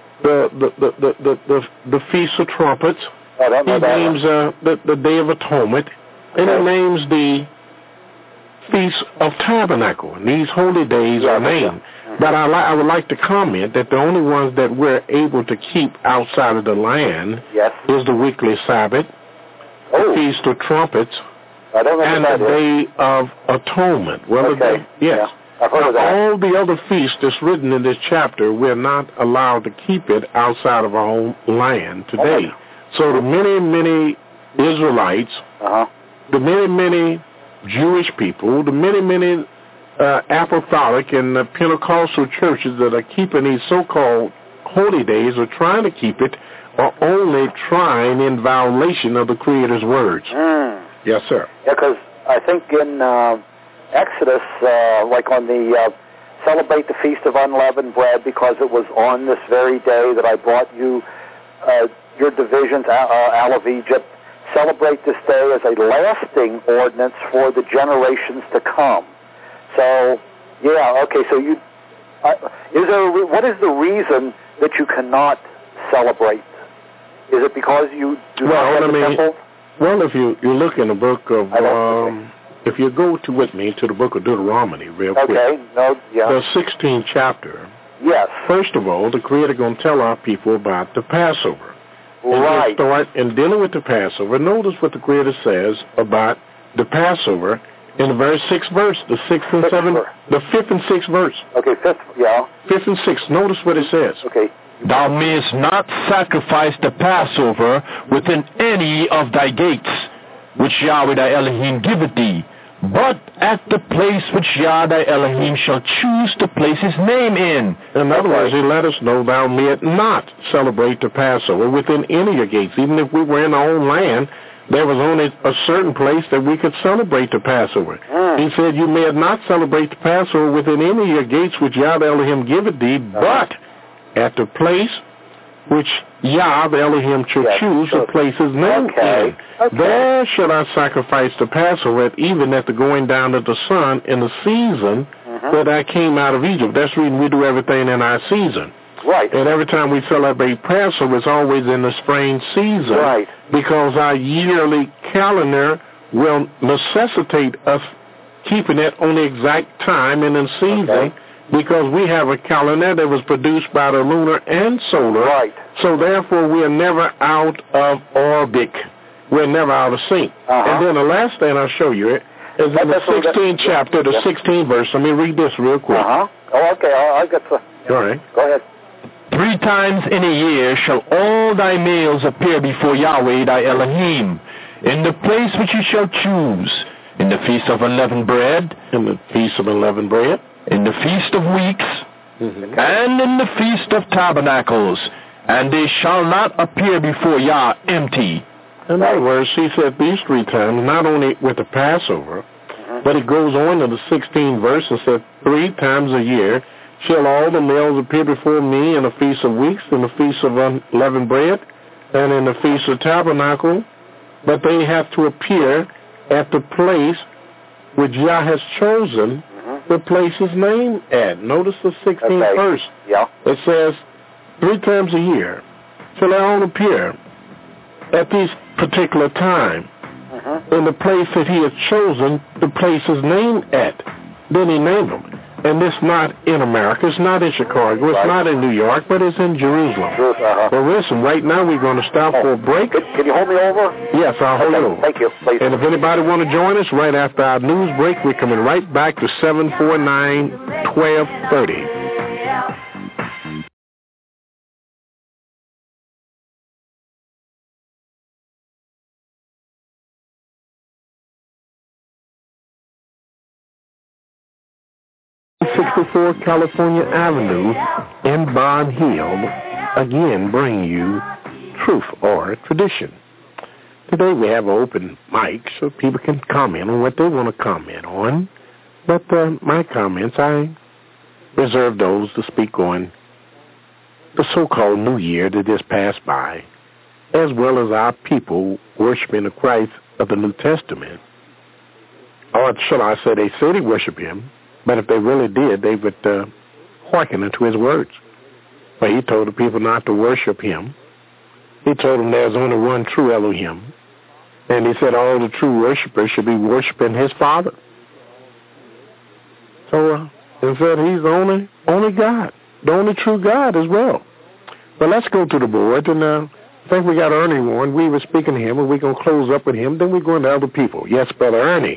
Feast of Trumpets. He names the Day of Atonement. And he names the Feast of Tabernacle, and these holy days are named. But I would like to comment that the only ones that we're able to keep outside of the land is the weekly Sabbath, the Feast of Trumpets, and the Day of Atonement. Well, yes. I've heard of that. All the other feasts that's written in this chapter, we're not allowed to keep it outside of our own land today. So the many Israelites, the many Jewish people, the many apostolic and Pentecostal churches that are keeping these so-called holy days or trying to keep it are only trying in violation of the Creator's words. Yes, sir. Yeah, because I think in Exodus, like on the celebrate the Feast of Unleavened Bread, because it was on this very day that I brought you your divisions out of Egypt. Celebrate this day as a lasting ordinance for the generations to come. So, so you what is the reason that you cannot celebrate? Is it because you do not have the temple? Well, if you look in the book of, if you go with me to the book of Deuteronomy real quick. The 16th chapter. Yes. First of all, the Creator going to tell our people about the Passover. Right. And start in dealing with the Passover. Notice what the Creator says about the Passover in the very 6th verse, the 6th and 7th, the 5th and 6th verse. Okay, 5th, yeah. 5th and 6th. Notice what it says. Okay. Thou mayest not sacrifice the Passover within any of thy gates, which Yahweh thy Elohim giveth thee, but at the place which Yahweh thy Elohim shall choose to place his name in. In other words, he let us know thou mayest not celebrate the Passover within any of your gates. Even if we were in our own land, there was only a certain place that we could celebrate the Passover. He said, you may not celebrate the Passover within any of your gates which Yahweh Elohim giveth thee, but at the place which Yahweh Elohim shall choose to place his name in. There shall I sacrifice the Passover, even at the going down of the sun in the season that I came out of Egypt. That's the reason we do everything in our season. Right. And every time we celebrate Passover, it's always in the spring season. Right. Because our yearly calendar will necessitate us keeping it on the exact time and in season. Okay. Because we have a calendar that was produced by the lunar and solar. Right. So therefore we are never out of orbit. We're never out of sync. And then the last thing I'll show you is in the 16th chapter, the 16th verse. Let me read this real quick. Oh, okay. I got the... All right. Go ahead. 3 times in a year shall all thy males appear before Yahweh thy Elohim, in the place which you shall choose, in the feast of unleavened bread, in the feast of unleavened bread, in the feast of weeks, and in the feast of tabernacles, and they shall not appear before Yah empty. In other words, he said these 3 times, not only with the Passover, but it goes on to the 16th verse and said 3 times a year shall all the males appear before me in the feast of weeks, in the feast of unleavened bread, and in the feast of tabernacle, but they have to appear at the place which Yah has chosen to place his name at. Notice the 16th verse. Yeah. It says 3 times a year shall they all appear at this particular time in the place that he has chosen to place his name at. Then he named them. And it's not in America, it's not in Chicago, it's not in New York, but it's in Jerusalem. Well, listen, right now we're going to stop for a break. Can you hold me over? Yes, I'll hold you over. Thank you, please. And if anybody want to join us right after our news break, we're coming right back to 749-1230. 64 California Avenue in Bond Hill, again bring you Truth or Tradition. Today we have an open mic so people can comment on what they want to comment on, but my comments, I reserve those to speak on the so-called New Year that just passed by, as well as our people worshiping the Christ of the New Testament. Or shall I say they worship him, but if they really did, they would hearken unto his words. But he told the people not to worship him. He told them there's only one true Elohim. And he said all the true worshipers should be worshiping his Father. So he said he's the only God, the only true God as well. But let's go to the board. And I think we got Ernie Warren. We were speaking to him, and we're going to close up with him. Then we're going to other people. Yes, Brother Ernie.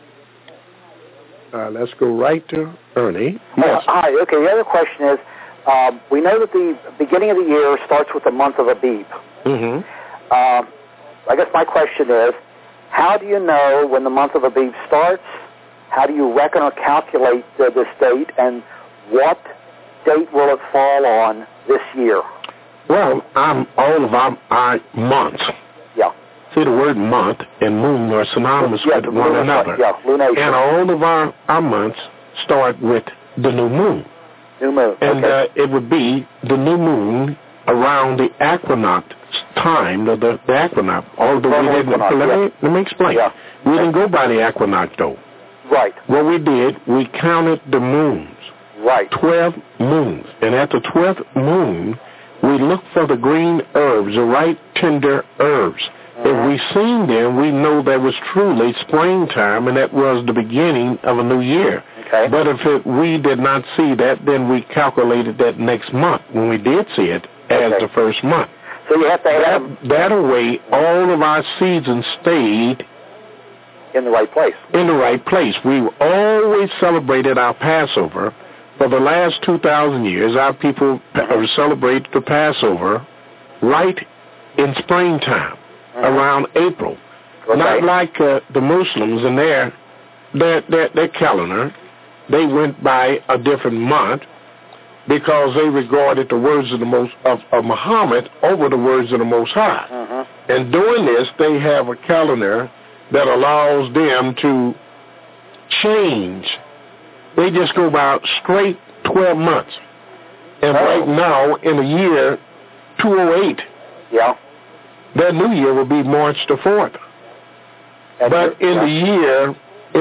Let's go right to Ernie. Yes. Hi. Okay, the other question is, we know that the beginning of the year starts with the month of Abib. I guess my question is, how do you know when the month of Abib starts? How do you reckon or calculate this date, and what date will it fall on this year? Well, all of our months. Yeah. See, the word month and moon are synonymous with one another. Yeah, lunation. And all of our months start with the new moon. New moon. And it would be the new moon around the equinox time, the equinox. Although we didn't, let me explain. Yeah. We didn't go by the equinox, though. Right. What we did, we counted the moons. Right. 12 moons. And at the 12th moon, we looked for the green herbs, the right tender herbs. If we seen them, we know that was truly springtime, and that was the beginning of a new year. Okay. But if we did not see that, then we calculated that next month when we did see it as the first month. So you have to have that way, all of our seasons stayed in the right place. In the right place. We always celebrated our Passover. For the last 2,000 years, our people celebrate the Passover right in springtime, around April. Okay. Not like the Muslims and their calendar. They went by a different month because they regarded the words of Muhammad over the words of the Most High. And doing this, they have a calendar that allows them to change. They just go about straight 12 months. And right now, in the year 208, their new year will be March the 4th. But in the year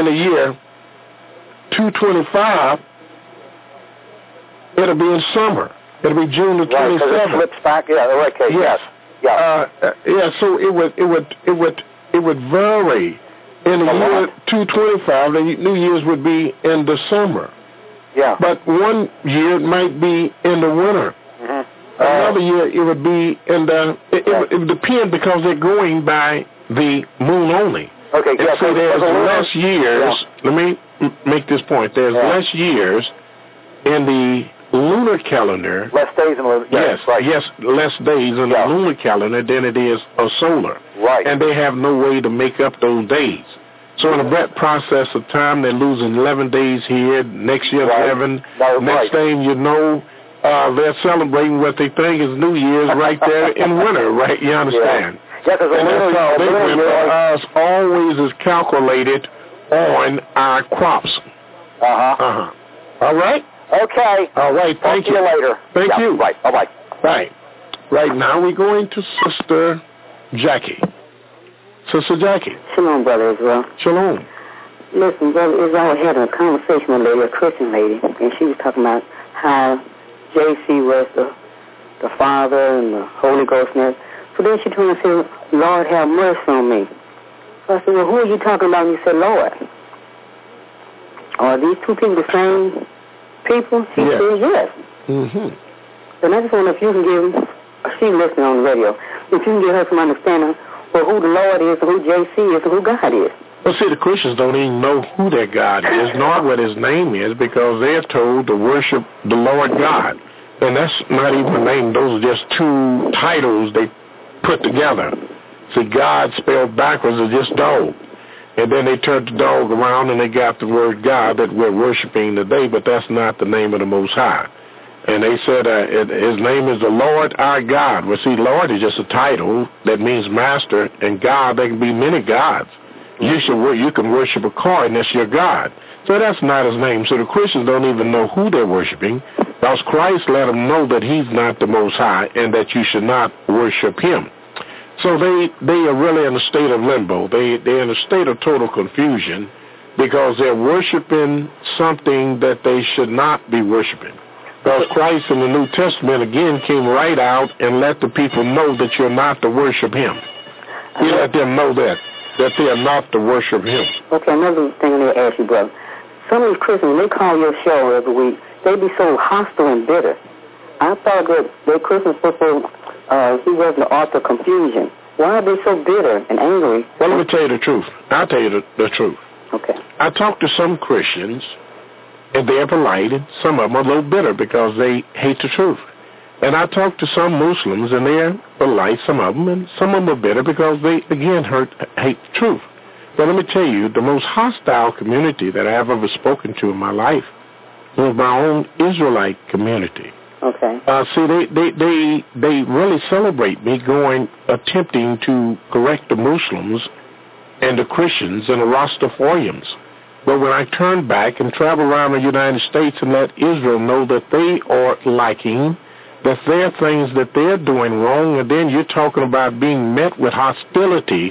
225, it'll be in summer. It'll be June the 27th. Right, because it flips back. Okay. Yes. So it would vary. In the year 225, the New Year's would be in the summer. Yeah. But one year it might be in the winter. Another year it would be in the. It would depend because they're going by the moon only. Okay. And so there's less years. Let me make this point. There's less years in the lunar calendar. Less days in the lunar. Yes, less days in the lunar calendar than it is a solar. Right. And they have no way to make up those days. So in that process of time, they're losing 11 days here, next year 11. Next thing you know, they're celebrating what they think is New Year's right there in winter, right? You understand? Yeah, because us always is calculated on our crops. All right? Okay. All right, thank you. Talk to you later. Thank you. Right, bye-bye. Right. Right now we're going to Sister Jackie. Sister Jackie. Shalom, Brother Israel. Shalom. Listen, Brother Israel, I had a conversation with a lady, a Christian lady, and she was talking about how JC was the Father and the Holy Ghost and that. So then she told me, said, Lord, have mercy on me. So I said, well, who are you talking about? And you said, Lord. Are these two people the same people? She said, yes. And I just wonder if you can give, she's listening on the radio, if you can give her some understanding of who the Lord is, and who JC is, and who God is. Well, see, the Christians don't even know who their God is, nor what his name is, because they're told to worship the Lord God. And that's not even a name. Those are just two titles they put together. See, God spelled backwards is just dog. And then they turned the dog around and they got the word God that we're worshiping today, but that's not the name of the Most High. And they said his name is the Lord our God. Well, see, Lord is just a title that means master, and God, there can be many gods. You can worship a car, and that's your God. So that's not his name. So the Christians don't even know who they're worshiping, because Christ let them know that he's not the Most High and that you should not worship him. So they are really in a state of limbo. They're in a state of total confusion because they're worshiping something that they should not be worshiping. Because Christ in the New Testament again came right out and let the people know that you're not to worship him. He let them know that they are not to worship him. Okay, another thing I need to ask you, brother. Some of these Christians, when they call your show every week, they be so hostile and bitter. I thought that their Christians supposed to, he wasn't the author of confusion. Why are they so bitter and angry? Well, let me tell you the truth. I'll tell you the truth. Okay. I talked to some Christians, and they're polite, and some of them are a little bitter because they hate the truth. And I talked to some Muslims, and they're polite, some of them, and some of them are bitter because they, again, hate the truth. But let me tell you, the most hostile community that I've ever spoken to in my life was my own Israelite community. Okay. See, they really celebrate me attempting to correct the Muslims and the Christians and the Rastafarians. But when I turn back and travel around the United States and let Israel know that they are lacking, that there are things that they're doing wrong, and then you're talking about being met with hostility.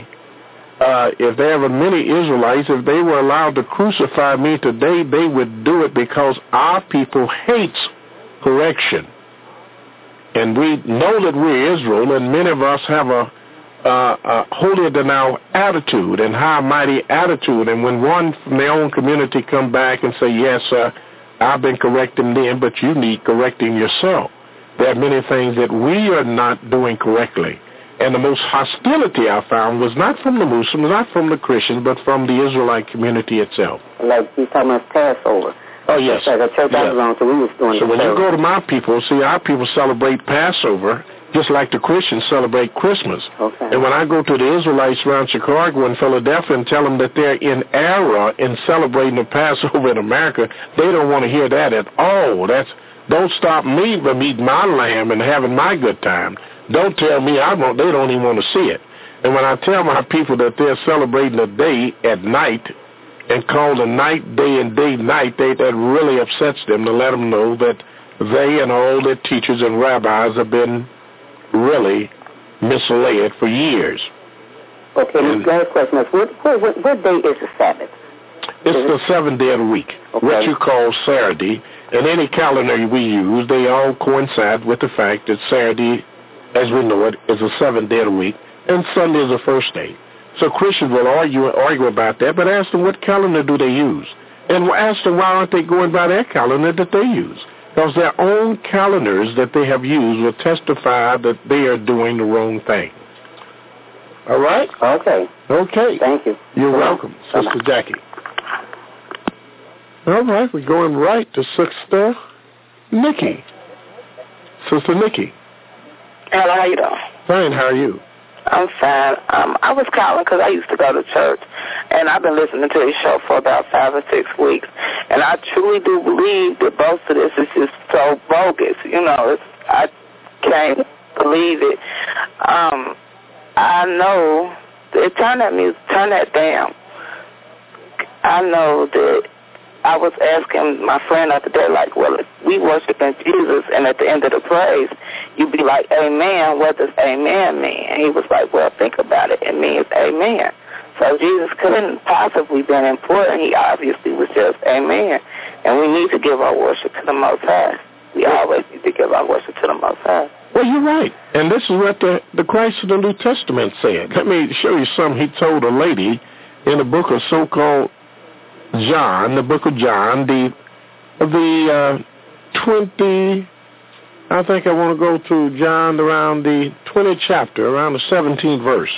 If there were many Israelites, if they were allowed to crucify me today, they would do it because our people hates correction. And we know that we're Israel, and many of us have a holier than thou attitude and high mighty attitude. And when one from their own community come back and say, yes, I've been correcting them, but you need correcting yourself. There are many things that we are not doing correctly. And the most hostility I found was not from the Muslims, not from the Christians, but from the Israelite community itself. Like you talking about Passover. Oh, yes. Like a church I belong to, we was doing so when you go to my people, see, our people celebrate Passover just like the Christians celebrate Christmas. Okay. And when I go to the Israelites around Chicago and Philadelphia and tell them that they're in error in celebrating the Passover in America, they don't want to hear that at all. Don't stop me from eating my lamb and having my good time. Don't tell me they don't even want to see it. And when I tell my people that they're celebrating a day at night and call the night day and day night, that really upsets them to let them know that they and all their teachers and rabbis have been really misled for years. Okay, the last question is, what day is the Sabbath? It's the seventh day of the week, what you call Saturday. And any calendar we use, they all coincide with the fact that Saturday, as we know it, is the seventh day of the week, and Sunday is the first day. So Christians will argue about that, but ask them what calendar do they use. And ask them why aren't they going by their calendar that they use. Because their own calendars that they have used will testify that they are doing the wrong thing. All right? Okay. Okay. Thank you. You're welcome, Sister Jackie. All right, we're going right to Sister Nikki. Sister Nikki. Hello, how you doing? Fine, how are you? I'm fine. I was calling because I used to go to church, and I've been listening to this show for about 5 or 6 weeks, and I truly do believe that most of this is just so bogus. You know, I can't believe it. I know that turn that down. I know that I was asking my friend the other day, like, well, if we worshiping Jesus and at the end of the praise, you be like, amen, what does amen mean? And he was like, well, think about it. It means amen. So Jesus couldn't possibly been important. He obviously was just amen. And we need to give our worship to the Most High. We always need to give our worship to the Most High. Well, you're right. And this is what the Christ of the New Testament said. Let me show you something he told a lady in the book of so-called John, the book of John, the 20, I think I want to go to John around the 20th chapter, around the 17th verse.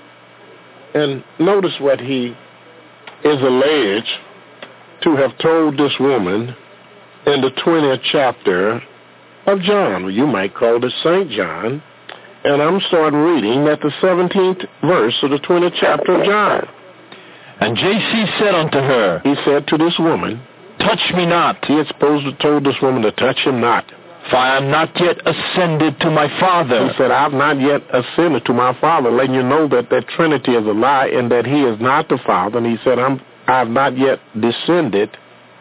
And notice what he is alleged to have told this woman in the 20th chapter of John. You might call this St. John. And I'm starting reading at the 17th verse of the 20th chapter of John. And J.C. said unto her, he said to this woman, touch me not. He had supposed to have told this woman to touch him not. For I am not yet ascended to my Father. He said, I have not yet ascended to my Father, letting you know that Trinity is a lie and that he is not the Father. And he said, I have not yet ascended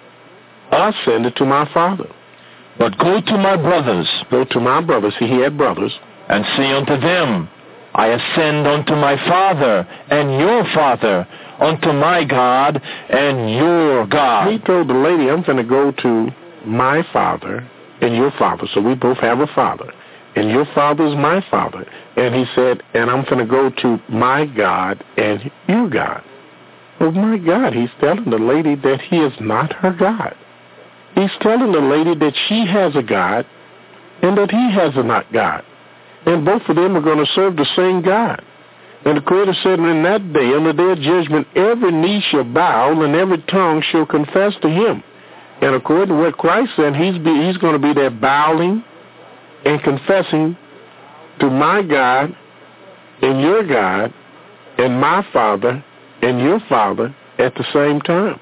to my Father. But go to my brothers. Go to my brothers. See, he had brothers. And say unto them, I ascend unto my Father and your Father, unto my God and your God. He told the lady, I'm going to go to my Father and your Father. So we both have a Father. And your Father is my Father. And he said, and I'm going to go to my God and your God. Oh, my God. He's telling the lady that he is not her God. He's telling the lady that she has a God and that he has a not God. And both of them are going to serve the same God. And the Creator said, in that day, on the day of judgment, every knee shall bow and every tongue shall confess to him. And according to what Christ said, he's going to be there bowing and confessing to my God and your God and my Father and your Father at the same time.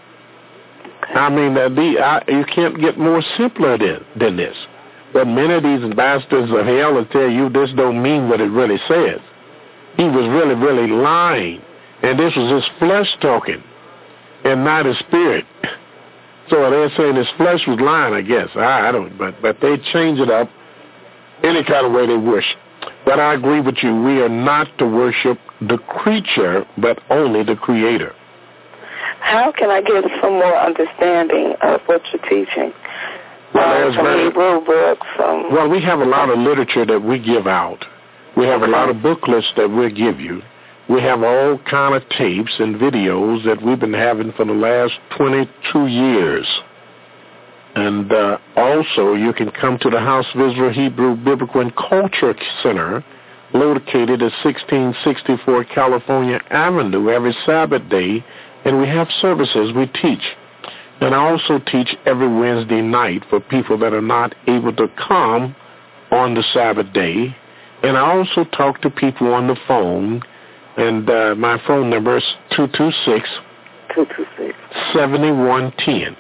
I mean, you can't get more simpler than this. But many of these ambassadors of hell will tell you this don't mean what it really says. He was really, really lying. And this was his flesh talking and not his spirit. So they're saying his flesh was lying, I guess. I don't, but they change it up any kind of way they wish. But I agree with you. We are not to worship the creature, but only the Creator. How can I get some more understanding of what you're teaching? Well, we have a lot of literature that we give out. We have a lot of booklets that we'll give you. We have all kind of tapes and videos that we've been having for the last 22 years. And also, you can come to the House of Israel Hebrew Biblical and Culture Center, located at 1664 California Avenue, every Sabbath day, and we have services. We teach. And I also teach every Wednesday night for people that are not able to come on the Sabbath day. And I also talk to people on the phone, and my phone number is 226-7110.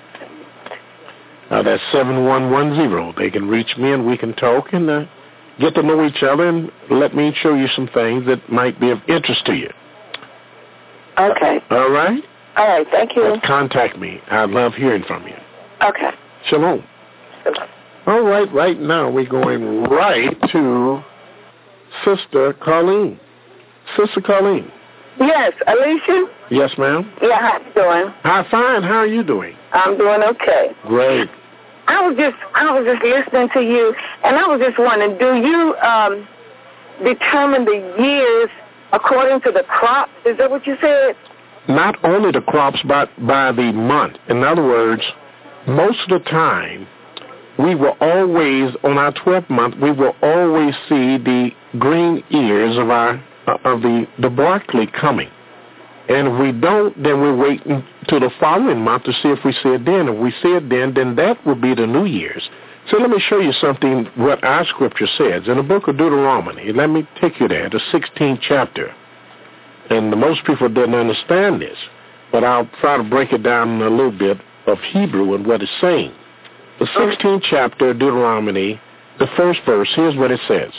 That's 7110. They can reach me, and we can talk and get to know each other, and let me show you some things that might be of interest to you. Okay. All right? All right, thank you. Contact me. I love hearing from you. Okay. Shalom. Shalom. All right, right now we're going right to Sister Colleen. Sister Colleen. Yes, Alicia? Yes, ma'am. Yeah, how you doing? I'm fine. How are you doing? I'm doing okay. Great. I was just listening to you, and I was just wondering, do you determine the years according to the crops? Is that what you said? Not only the crops, but by the month. In other words, most of the time, we will always, on our 12th month, we will always see the green ears of the broccoli coming. And if we don't, then we're waiting till the following month to see if we see it then. If we see it then that will be the New Year's. So let me show you something, what our scripture says. In the book of Deuteronomy, let me take you there, the 16th chapter. And most people didn't understand this, but I'll try to break it down in a little bit of Hebrew and what it's saying. The 16th chapter of Deuteronomy, the first verse, here's what it says.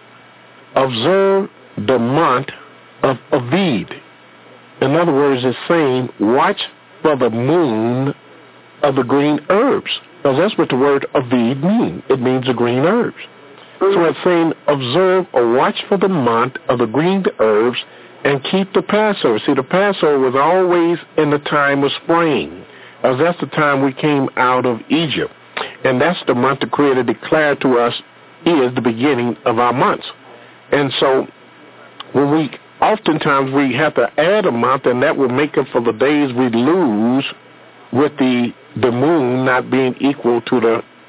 Observe the month of Aviv. In other words, it's saying, watch for the moon of the green herbs. Because that's what the word Aviv means. It means the green herbs. So it's saying, observe or watch for the month of the green herbs and keep the Passover. See, the Passover was always in the time of spring. Because that's the time we came out of Egypt. And that's the month the Creator declared to us is the beginning of our months. And so when oftentimes we have to add a month, and that will make up for the days we lose with the moon not being equal to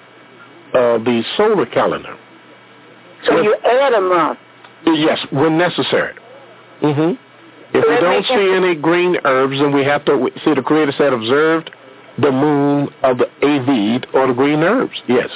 the solar calendar. So you add a month? Yes, when necessary. Mm-hmm. If we don't see any green herbs, then we have to see the Creator said observed the moon of the Aviv or the green herbs. Yes.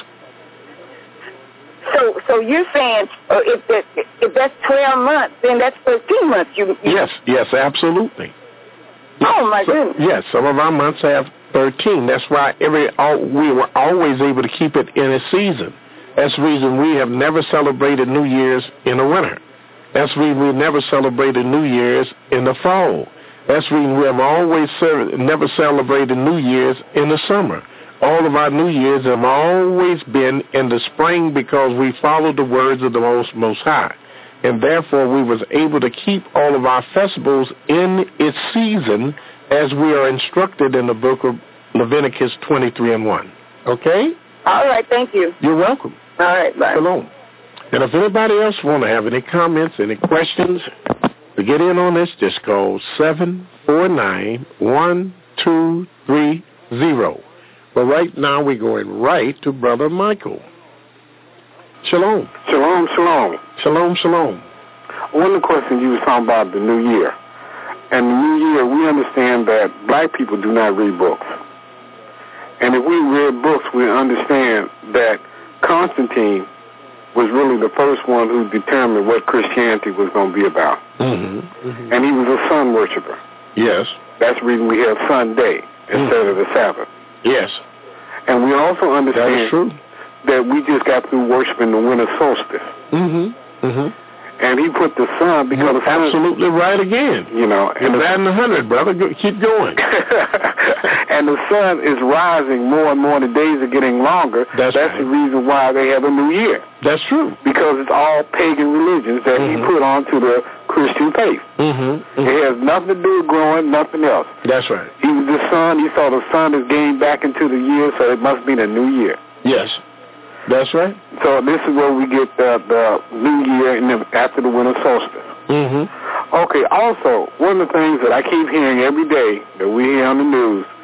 So you're saying if that's 12 months, then that's 13 months. Yes, absolutely. Oh my goodness. Yes, some of our months have 13. That's why we were always able to keep it in a season. That's the reason we have never celebrated New Year's in the winter. That's the reason we never celebrated New Year's in the fall. That's the reason we have always never celebrated New Year's in the summer. All of our New Year's have always been in the spring because we followed the words of the Most High. And therefore we was able to keep all of our festivals in its season as we are instructed in the book of Leviticus 23:1. Okay? All right, thank you. You're welcome. All right, bye. Shalom. And if anybody else want to have any comments, any questions, to get in on this, just call 749-1230. But right now we're going right to Brother Michael. Shalom. Shalom, shalom. Shalom, shalom. One of the questions you was talking about the New Year. And the New Year, we understand that black people do not read books. And if we read books, we understand that Constantine was really the first one who determined what Christianity was going to be about. Mm-hmm. Mm-hmm. And he was a sun worshiper. Yes. That's the reason we have Sunday instead of the Sabbath. Yes. And we also understand that is true. That we just got through worshiping the winter solstice. Mm-hmm. Mm-hmm. And he put the sun because the sun, absolutely right again. You know, and you're batting 100, brother. Keep going. And the sun is rising more and more. The days are getting longer. That's right. The reason why they have a new year. That's true. Because it's all pagan religions that he put onto the Christian faith. Mm-hmm. Mm-hmm. It has nothing to do with growing, nothing else. That's right. Even the sun, he saw the sun is getting back into the year, so it must be the new year. Yes. That's right. So this is where we get the new year and then after the winter solstice. Mm-hmm. Okay, also, one of the things that I keep hearing every day that we hear on the news,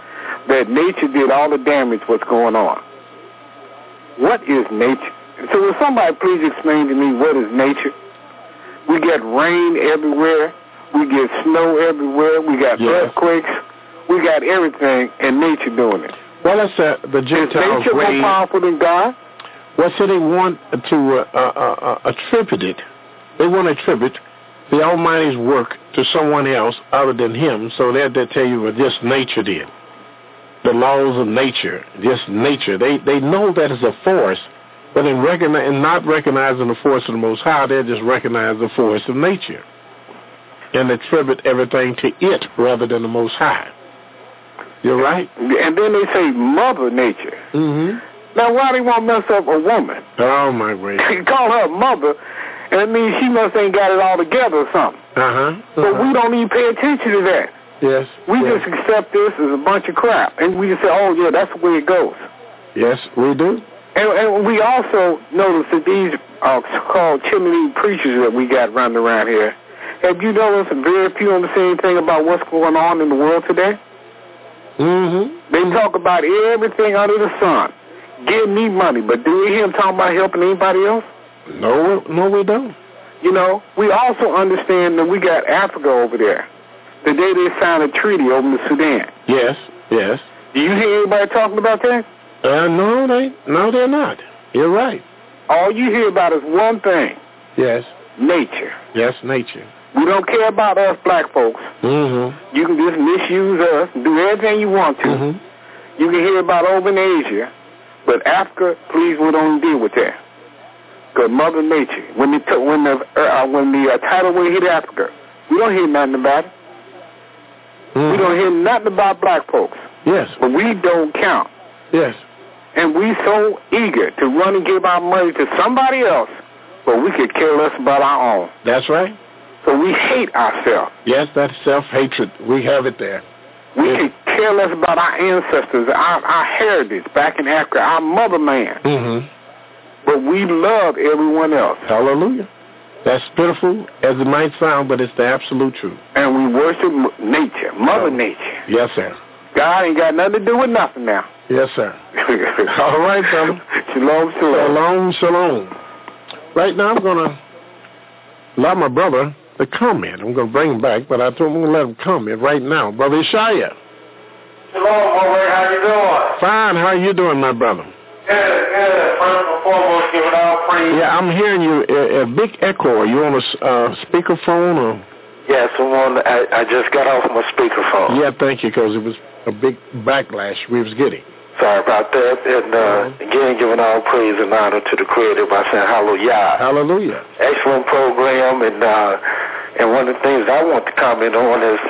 that nature did all the damage what's going on. What is nature? So will somebody please explain to me what is nature? We get rain everywhere. We get snow everywhere. We got earthquakes. We got everything, and nature doing it. Well, that's the Gentiles' Is nature more powerful than God? Well, so they want to attribute it. They want to attribute the Almighty's work to someone else other than Him, so they tell you what just nature did. The laws of nature, just nature. They know that is a force, but in not recognizing the force of the Most High, they just recognize the force of nature and attribute everything to it rather than the Most High. You're right. And then they say Mother Nature. Mm-hmm. Now, why they want to mess up a woman? Oh, my word. They call her mother, and it means she must ain't got it all together or something. But we don't even pay attention to that. Yes. We just accept this as a bunch of crap. And we just say, oh, yeah, that's the way it goes. Yes, we do. And we also notice that these so-called chimney preachers that we got running around here, have you noticed very few on the same thing about what's going on in the world today? Mm-hmm. They talk about everything under the sun. Give me money, but do we hear them talking about helping anybody else? No, we don't. You know, we also understand that we got Africa over there. The day they signed a treaty over in Sudan. Yes. Do you hear anybody talking about that? No, they're not. You're right. All you hear about is one thing. Yes. Nature. Yes, nature. We don't care about us black folks. Mm-hmm. You can just misuse us, do everything you want to. Mm-hmm. You can hear about over in Asia, but Africa, please, we don't deal with that. Because Mother Nature, when the tidal wave hit Africa, we don't hear nothing about it. Mm-hmm. We don't hear nothing about black folks. Yes. But we don't count. Yes. And we so eager to run and give our money to somebody else, but we could care less about our own. That's right. So we hate ourselves. Yes, that's self-hatred. We have it there. We could care less about our ancestors, our heritage back in Africa, our motherland. Mm-hmm. But we love everyone else. Hallelujah. That's pitiful as it might sound, but it's the absolute truth. And we worship nature, Mother Nature. Yes, sir. God ain't got nothing to do with nothing now. Yes, sir. All right, brother. Shalom, shalom. Shalom, shalom. Right now I'm going to allow my brother to comment. I'm going to bring him back, but I told him I'm going to let him comment right now. Brother Ishaya. Shalom, brother. How you doing? Fine. How are you doing, my brother? Good. First and foremost, give it all praise. Yeah, I'm hearing you. A big echo. Are you on a speakerphone or? Yes, I just got off my speakerphone. Yeah, thank you, because it was a big backlash we was getting. Sorry about that. And again, giving all praise and honor to the Creator by saying hallelujah. Hallelujah. Excellent program, and one of the things I want to comment on is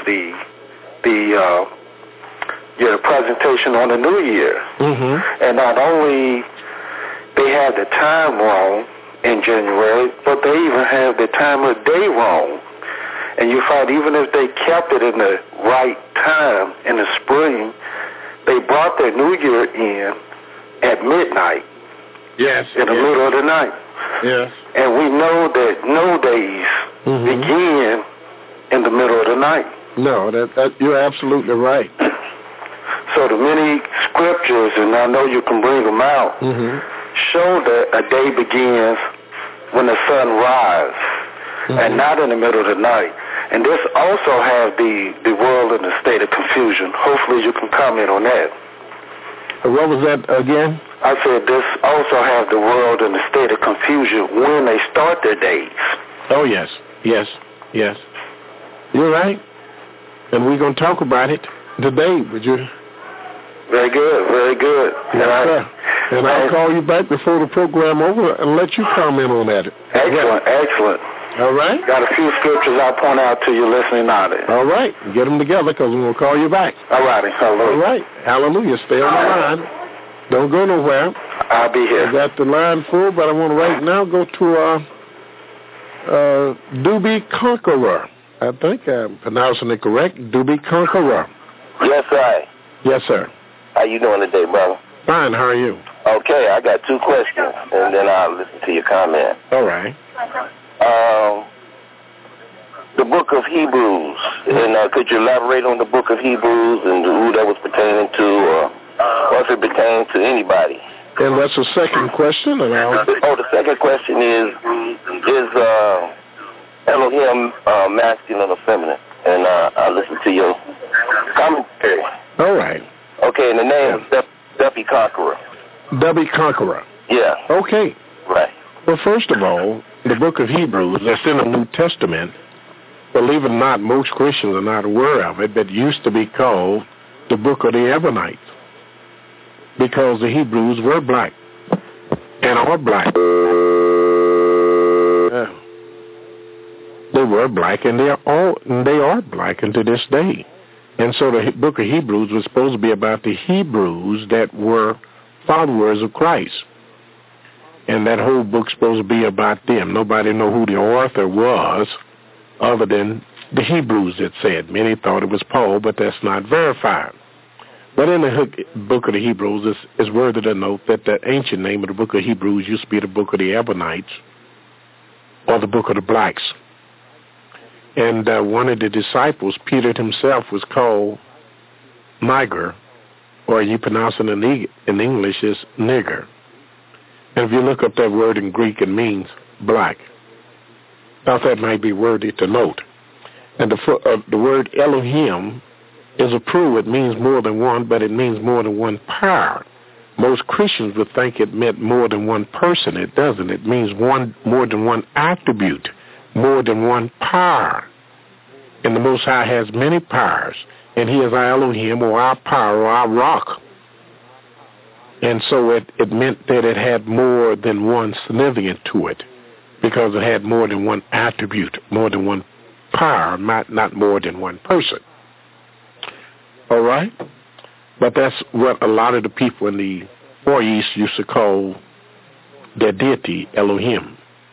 the presentation on the New Year. Mm-hmm. And not only they have the time wrong in January, but they even have the time of day wrong. And you find even if they kept it in the right time in the spring, they brought their New Year in at midnight. Yes. In the middle of the night. Yes. And we know that no days begin in the middle of the night. No, that you're absolutely right. So the many scriptures, and I know you can bring them out, show that a day begins when the sun rises, and not in the middle of the night. And this also has the world in a state of confusion. Hopefully you can comment on that. What was that again? I said this also has the world in a state of confusion when they start their days. Oh, yes. You're right. And we're going to talk about it today, would you? Very good. Yes, sir. And I'll call you back before the program over and let you comment on that. Excellent. All right. Got a few scriptures I'll point out to you listening on it. All right. Get them together because we're going to call you back. All righty. Hallelujah. All right. Hallelujah. Stay on the line. Don't go nowhere. I'll be here. I got the line full, but I want to right now go to Doobie Conqueror. I think I'm pronouncing it correct. Doobie Conqueror. Yes, sir. Yes, sir. How you doing today, brother? Fine. How are you? Okay, I got two questions, and then I'll listen to your comment. All right. the book of Hebrews, and could you elaborate on the book of Hebrews and who that was pertaining to, or if it pertains to anybody? And that's the second question. The second question is Elohim masculine or feminine? And I'll listen to your commentary. All right. Okay, and the name is Duppy Conqueror. Duppy Conqueror. Yeah. Okay. Right. Well, first of all, the book of Hebrews, that's in the New Testament, believe it or not, most Christians are not aware of it, but it used to be called the book of the Ebionites, because the Hebrews were black and are black. They were black, and they are black unto this day. And so the book of Hebrews was supposed to be about the Hebrews that were followers of Christ. And that whole book's supposed to be about them. Nobody know who the author was other than the Hebrews that said. Many thought it was Paul, but that's not verified. But in the book of the Hebrews, it's worthy to note that the ancient name of the book of Hebrews used to be the book of the Ebionites or the book of the blacks. And one of the disciples, Peter himself, was called Niger, or you pronounce it in English as nigger. And if you look up that word in Greek, it means black. Thought that might be worthy to note. And the word Elohim is a plural. It means more than one, but it means more than one power. Most Christians would think it meant more than one person. It doesn't. It means more than one attribute, more than one power. And the Most High has many powers, and He is our Elohim, or our power, or our rock. And so it meant that it had more than one significance to it, because it had more than one attribute, more than one power, not more than one person. All right? But that's what a lot of the people in the Far East used to call their deity, Elohim.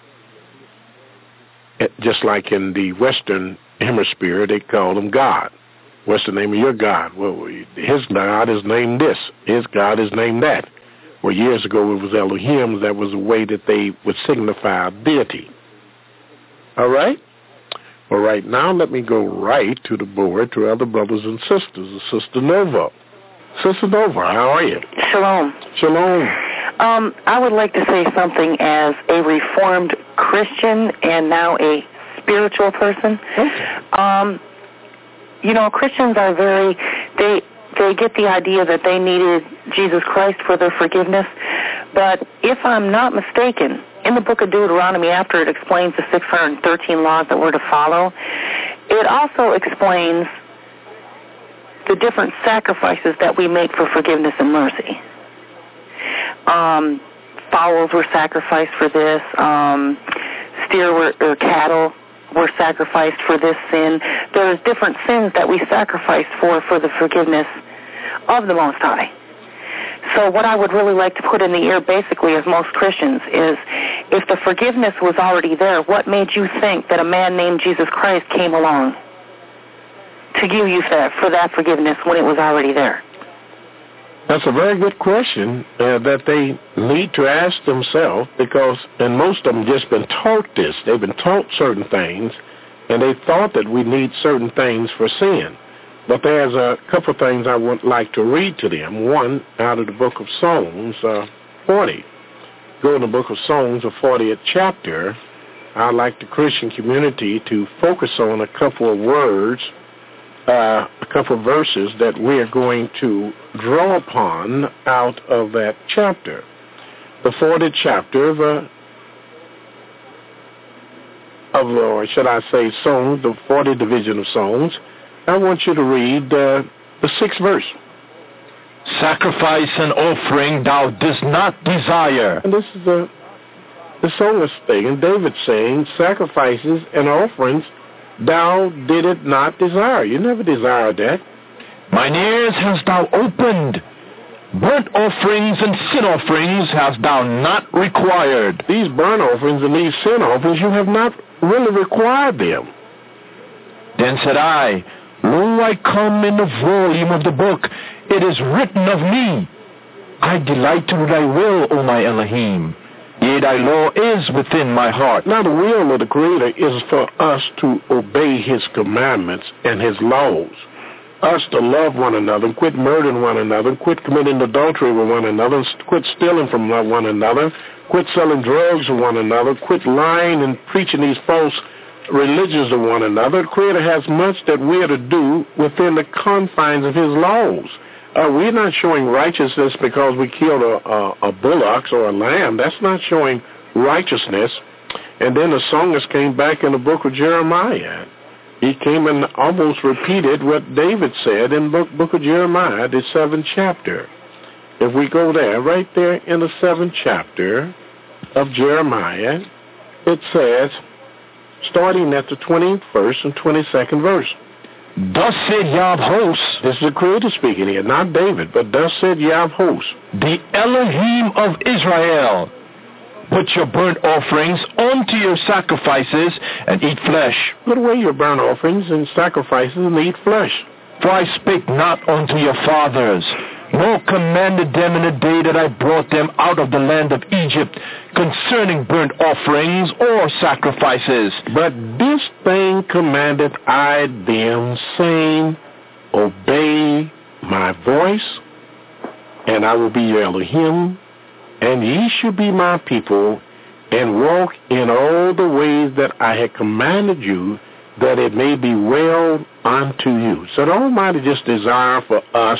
Just like in the Western Hemisphere, they call him God. What's the name of your God? Well, his God is named this. His God is named that. Well, years ago it was Elohim. That was a way that they would signify deity. All right? All right, now let me go right to the board to other brothers and sisters. Sister Nova. Sister Nova, how are you? Shalom. Shalom. I would like to say something as a Reformed Christian and now a spiritual person. Okay. Christians are they get the idea that they needed Jesus Christ for their forgiveness. But if I'm not mistaken, in the book of Deuteronomy, after it explains the 613 laws that we're to follow, it also explains the different sacrifices that we make for forgiveness and mercy. Fowls were sacrificed for this. Steer or cattle were sacrificed for this sin. There's different sins that we sacrifice for the forgiveness of the Most High. So what I would really like to put in the ear, basically, as most Christians, is if the forgiveness was already there, what made you think that a man named Jesus Christ came along to give you for that forgiveness when it was already there? That's a very good question that they need to ask themselves, because, and most of them just been taught this. They've been taught certain things, and they thought that we need certain things for sin. But there's a couple of things I would like to read to them. One, out of the book of Songs, 40. Go in the book of Songs, the 40th chapter. I'd like the Christian community to focus on a couple of words, a couple of verses that we're going to draw upon out of that chapter. The 40th chapter or should I say Songs, the 40th division of Songs. I want you to read the 6th verse. Sacrifice and offering thou didst not desire. And this is the psalmist thing, and David saying, sacrifices and offerings thou didst not desire. You never desired that. Mine ears hast thou opened. Burnt offerings and sin offerings hast thou not required. These burnt offerings and these sin offerings, you have not really required them. Then said I, Lo, I come in the volume of the book. It is written of me. I delight to do thy will, O my Elohim. Yea, thy law is within my heart. Now the will of the Creator is for us to obey his commandments and his laws. Us to love one another, quit murdering one another, quit committing adultery with one another, quit stealing from one another, quit selling drugs to one another, quit lying and preaching these false religions to one another. The Creator has much that we are to do within the confines of his laws. We're not showing righteousness because we killed a bullock or a lamb. That's not showing righteousness. And then the psalmist came back in the book of Jeremiah. He came and almost repeated what David said in the book of Jeremiah, the 7th chapter. If we go there, right there in the 7th chapter of Jeremiah, it says, starting at the 21st and 22nd verse, Thus said Yah of hosts, this is the Creator speaking here, not David, but thus said Yah of hosts, the Elohim of Israel, put your burnt offerings onto your sacrifices and eat flesh. Put away your burnt offerings and sacrifices and eat flesh. For I spake not unto your fathers, nor commanded them in the day that I brought them out of the land of Egypt concerning burnt offerings or sacrifices. But this thing commanded I them, saying, obey my voice, and I will be your Elohim, and ye shall be my people, and walk in all the ways that I had commanded you, that it may be well unto you. So the Almighty just desire for us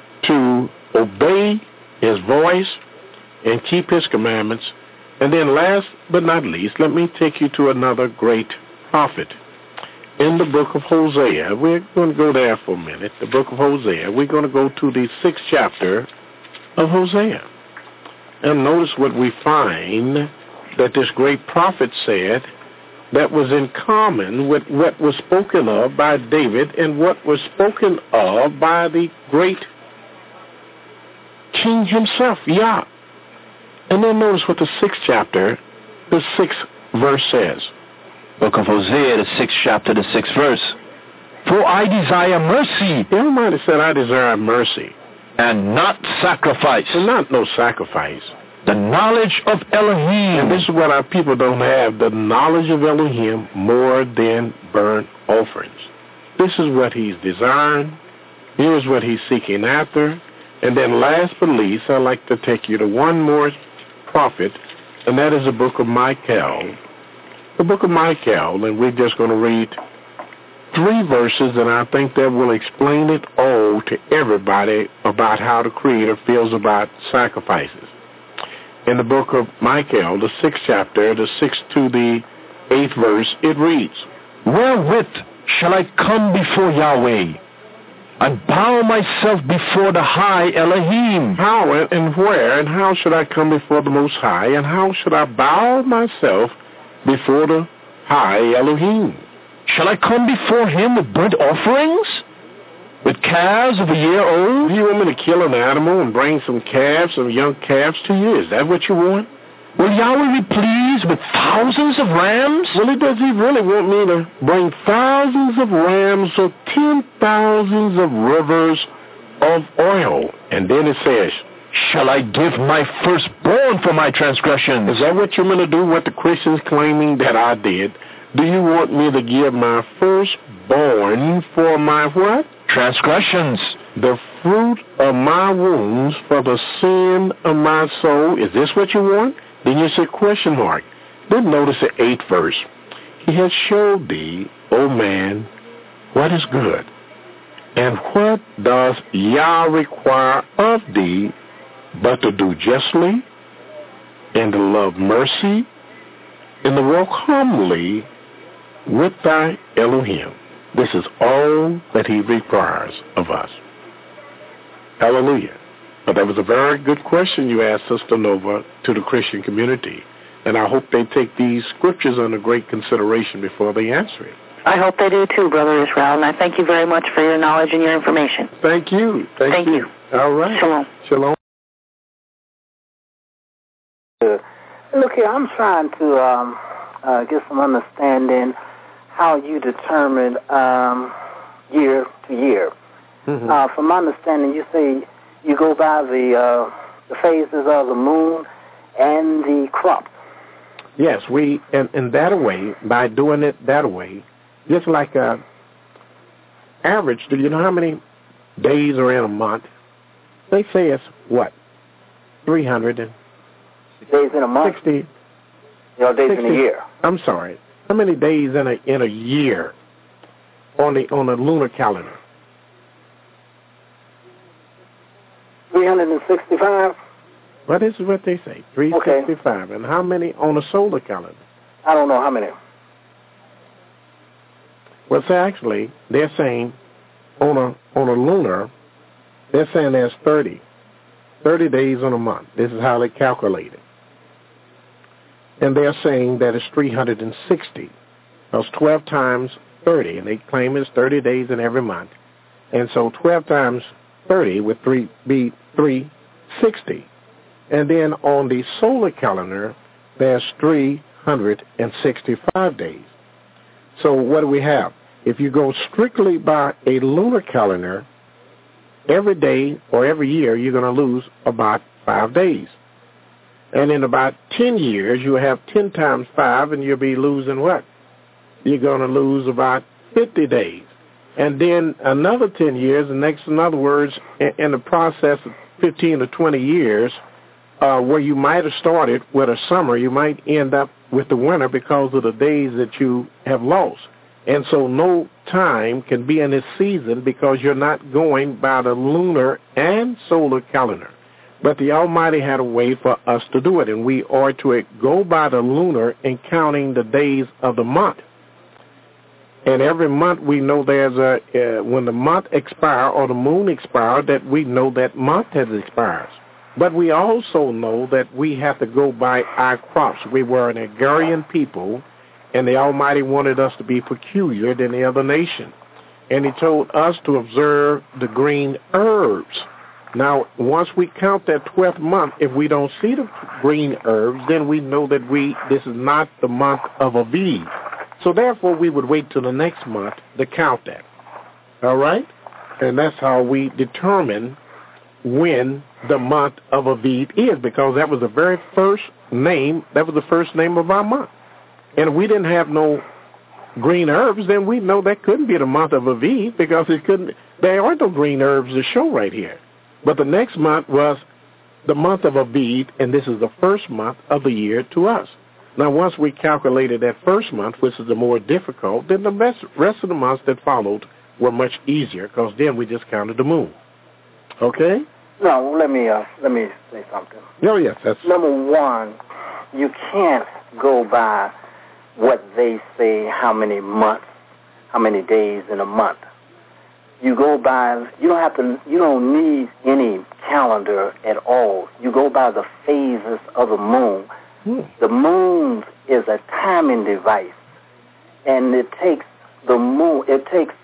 to obey his voice and keep his commandments. And then last but not least, let me take you to another great prophet. In the book of Hosea, we're going to go there for a minute. The book of Hosea, we're going to go to the 6th chapter of Hosea. And notice what we find that this great prophet said that was in common with what was spoken of by David and what was spoken of by the great king himself, Yah. And then notice what the 6th chapter, the 6th verse says. Book of Hosea, the 6th chapter, the 6th verse. For I desire mercy. The Almighty said, I desire mercy. And not sacrifice. And not no sacrifice. The knowledge of Elohim. And this is what our people don't have, the knowledge of Elohim more than burnt offerings. This is what he's desiring. Here's what he's seeking after. And then last but least, I'd like to take you to one more prophet, and that is the book of Micah. The book of Micah, and we're just going to read 3 verses, and I think that will explain it all to everybody about how the Creator feels about sacrifices. In the book of Micah, the 6th chapter, the 6th to the 8th verse, it reads, Wherewith shall I come before Yahweh, and bow myself before the high Elohim? How and where and how should I come before the Most High, and how should I bow myself before the high Elohim? Shall I come before him with burnt offerings? With calves of a year old? Do you want me to kill an animal and bring some calves, some young calves to you? Is that what you want? Will Yahweh be pleased with thousands of rams? Well, does he really want me to bring thousands of rams or 10,000s of rivers of oil? And then it says, shall I give my firstborn for my transgressions? Is that what you're going to do, what the Christians claiming that I did? Do you want me to give my firstborn for my what? Transgressions. The fruit of my wounds for the sin of my soul. Is this what you want? Then you say question mark. Then notice the 8th verse. He has showed thee, O man, what is good. And what does Yah require of thee but to do justly and to love mercy and to walk humbly with thy Elohim. This is all that he requires of us. Hallelujah. But that was a very good question you asked, Sister Nova, to the Christian community. And I hope they take these scriptures under great consideration before they answer it. I hope they do too, Brother Israel, and I thank you very much for your knowledge and your information. Thank you. Thank you. All right. Shalom. Shalom. Look here, I'm trying to get some understanding how you determine year to year. Mm-hmm. From my understanding, you say you go by the phases of the moon, and the crops. Yes, we, in that way, by doing it that way, just like average, do you know how many days are in a month? They say it's what? 360 days in a month? 60. Days in a year. I'm sorry. How many days in a year on the lunar calendar? 365. Well, this is what they say, 365. Okay. And how many on a solar calendar? I don't know how many. Well, so actually, they're saying on a lunar, they're saying there's 30 days in a month. This is how they calculate it. And they're saying that it's 360. That's 12 times 30, and they claim it's 30 days in every month. And so 12 times 30 would be 360. And then on the solar calendar, there's 365 days. So what do we have? If you go strictly by a lunar calendar, every day or every year you're going to lose about 5 days. And in about 10 years, you have 10 times 5, and you'll be losing what? You're going to lose about 50 days. And then another 10 years, in other words, in the process of 15 to 20 years, where you might have started with a summer, you might end up with the winter because of the days that you have lost. And so no time can be in this season because you're not going by the lunar and solar calendar. But the Almighty had a way for us to do it, and we are to go by the lunar and counting the days of the month. And every month we know there's when the month expires or the moon expires, that we know that month has expired. But we also know that we have to go by our crops. We were an agrarian people, and the Almighty wanted us to be peculiar than the other nation. And he told us to observe the green herbs. Now, once we count that 12th month, if we don't see the green herbs, then we know that this is not the month of Aviv. So therefore, we would wait till the next month to count that. All right? And that's how we determine when the month of Aviv is, because that was the very first name, of our month. And if we didn't have no green herbs, then we know that couldn't be the month of Aviv, because there aren't no green herbs to show right here. But the next month was the month of Aviv, and this is the first month of the year to us. Now, once we calculated that first month, which is the more difficult, then the rest of the months that followed were much easier, because then we just counted the moon. Okay? No, let me say something. Oh, yes. That's... Number one, you can't go by what they say, how many months, how many days in a month. You go by, you don't need any calendar at all. You go by the phases of the moon. The moon is a timing device, and it takes the moon, the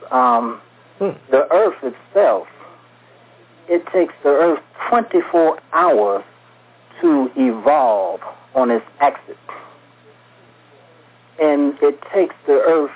earth itself, it takes the earth 24 hours to evolve on its axis. And it takes the earth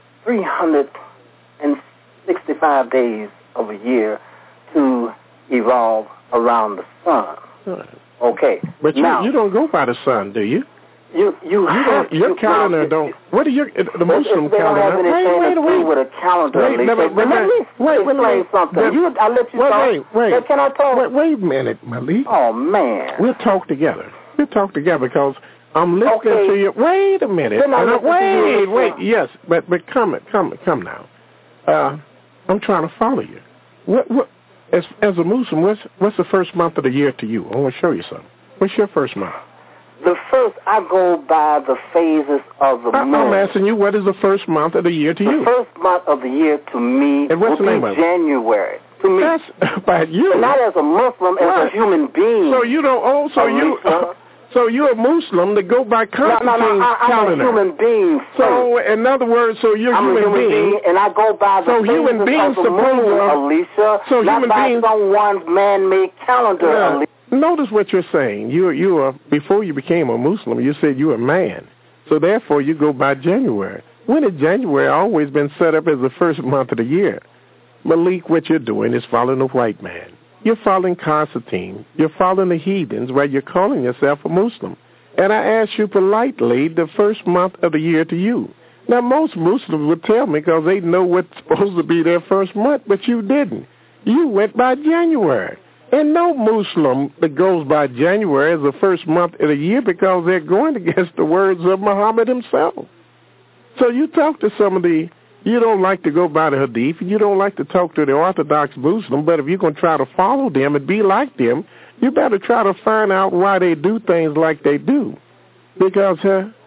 365 days of a year to evolve around the sun. Okay. But you don't go by the sun, do you? You have your calendar don't. What are the Muslim calendar? Wait. With a calendar. Let me explain something. I let you talk. Wait. Can I talk? Wait a minute, Malik. Oh man. We'll talk together because I'm listening to you. Wait a minute. Wait. Yes, but come now. I'm trying to follow you. What? As a Muslim, what's the first month of the year to you? I want to show you something. What's your first month? I go by the phases of the moon. I'm asking you, what is the first month of the year to you? The first month of the year to me would be January. To me. That's about you. Not as a Muslim, as a human being. So you don't. So you're a Muslim that go by Constantine's calendar. I'm a human being. So in other words, you're a human being, and I go by the human beings of the moon, Alicia. So not human by beings, someone's man-made calendar, Alicia. Notice what you're saying. You are before you became a Muslim, you said you were a man. So therefore, you go by January. When has January always been set up as the first month of the year? Malik, what you're doing is following the white man. You're following Constantine. You're following the heathens where you're calling yourself a Muslim. And I asked you politely the first month of the year to you. Now, most Muslims would tell me because they know what's supposed to be their first month, but you didn't. You went by January. And no Muslim that goes by January as the first month of the year because they're going against the words of Muhammad himself. So you talk to some of the, you don't like to go by the Hadith, and you don't like to talk to the Orthodox Muslim, but if you're going to try to follow them and be like them, you better try to find out why they do things like they do. Because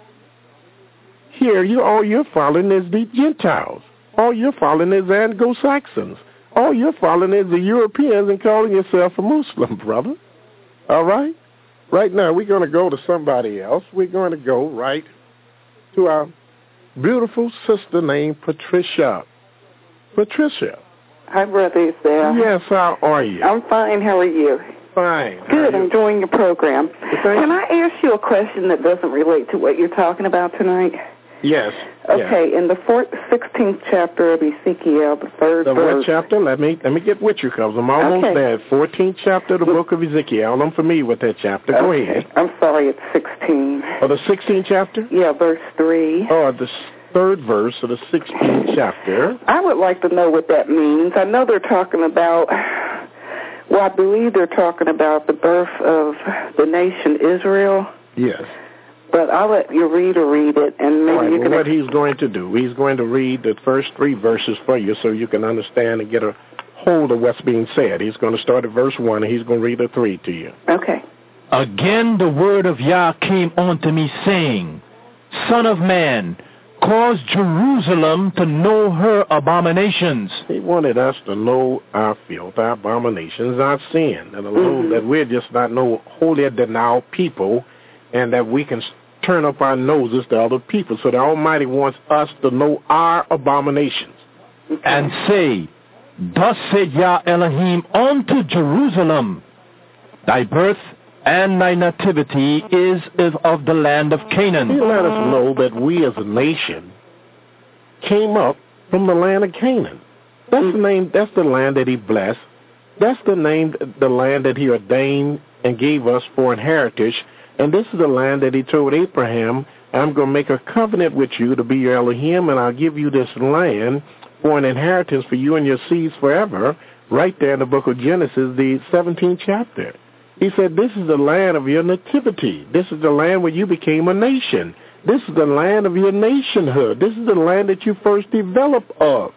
here, all you're following is the Gentiles. All you're following is Anglo-Saxons. All you're following is the Europeans and calling yourself a Muslim, brother. All right? Right now, we're going to go to somebody else. We're going to go right to our beautiful sister named Patricia. Patricia. Hi, Brother. Is there? Yes, how are you? I'm fine. How are you? Fine. Good. I'm enjoying your program. Can I ask you a question that doesn't relate to what you're talking about tonight? Yes. Okay. In the 16th chapter of Ezekiel, the third verse. What chapter? Let me get with you because I'm almost there. 14th chapter of the book of Ezekiel. I'm familiar with that chapter. Go ahead. I'm sorry. It's 16. Oh, the 16th chapter? Yeah, verse 3. Oh, the third verse of the 16th chapter. I would like to know what that means. I know they're talking about, well, I believe they're talking about the birth of the nation Israel. Yes. But I'll let your reader read it, and maybe you can... What he's going to do, he's going to read the first 3 verses for you so you can understand and get a hold of what's being said. He's going to start at verse 1, and he's going to read the 3 to you. Okay. Again the word of Yah came unto me, saying, Son of man, cause Jerusalem to know her abominations. He wanted us to know our filth, our abominations, our sin, and that we're just not no holier than our people, and that we can turn up our noses to other people. So the Almighty wants us to know our abominations. And say, Thus said Yah Elohim unto Jerusalem, Thy birth and thy nativity is of the land of Canaan. He let us know that we as a nation came up from the land of Canaan. That's the name. That's the land that he blessed. That's the land that he ordained and gave us for an heritage. And this is the land that he told Abraham, I'm going to make a covenant with you to be your Elohim, and I'll give you this land for an inheritance for you and your seeds forever, right there in the book of Genesis, the 17th chapter. He said, this is the land of your nativity. This is the land where you became a nation. This is the land of your nationhood. This is the land that you first developed of.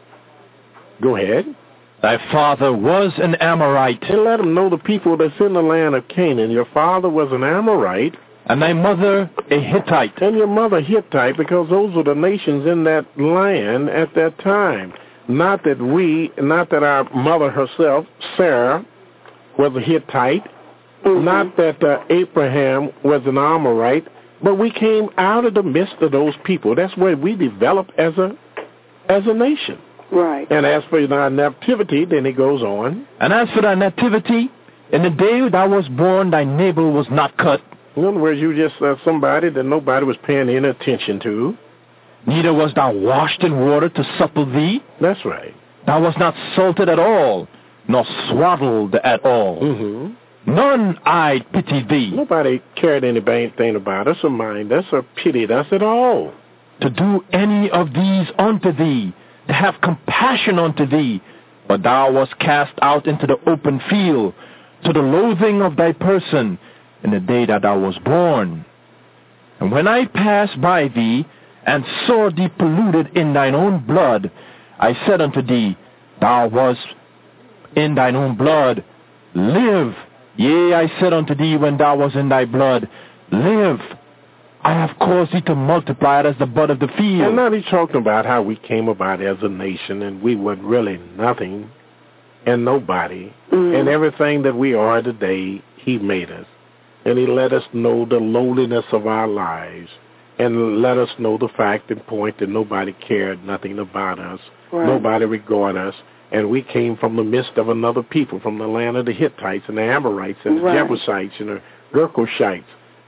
Go ahead. Thy father was an Amorite. And let them know the people that's in the land of Canaan. Your father was an Amorite. And thy mother a Hittite. And your mother Hittite, because those were the nations in that land at that time. Not that our mother herself, Sarah, was a Hittite. Not that Abraham was an Amorite. But we came out of the midst of those people. That's where we developed as a nation. Right. And as for thy nativity, then he goes on. And as for thy nativity, in the day thou was born, thy navel was not cut. In other words, you just somebody that nobody was paying any attention to. Neither was thou washed in water to supple thee. That's right. Thou was not salted at all, nor swaddled at all. None eyed pitied thee. Nobody cared anything about us or mind us or pitied us at all. To do any of these unto thee, to have compassion unto thee, but thou wast cast out into the open field, to the loathing of thy person, in the day that thou wast born. And when I passed by thee, and saw thee polluted in thine own blood, I said unto thee, Thou wast in thine own blood, live. Yea, I said unto thee, when thou wast in thy blood, live. I have caused thee to multiply it as the bud of the field. And now he's talking about how we came about as a nation, and we were really nothing and nobody. And everything that we are today, he made us. And he let us know the lowliness of our lives, and let us know the fact and point that nobody cared nothing about us. Right. Nobody regarded us. And we came from the midst of another people, from the land of the Hittites and the Amorites and the Jebusites and the Girgashites.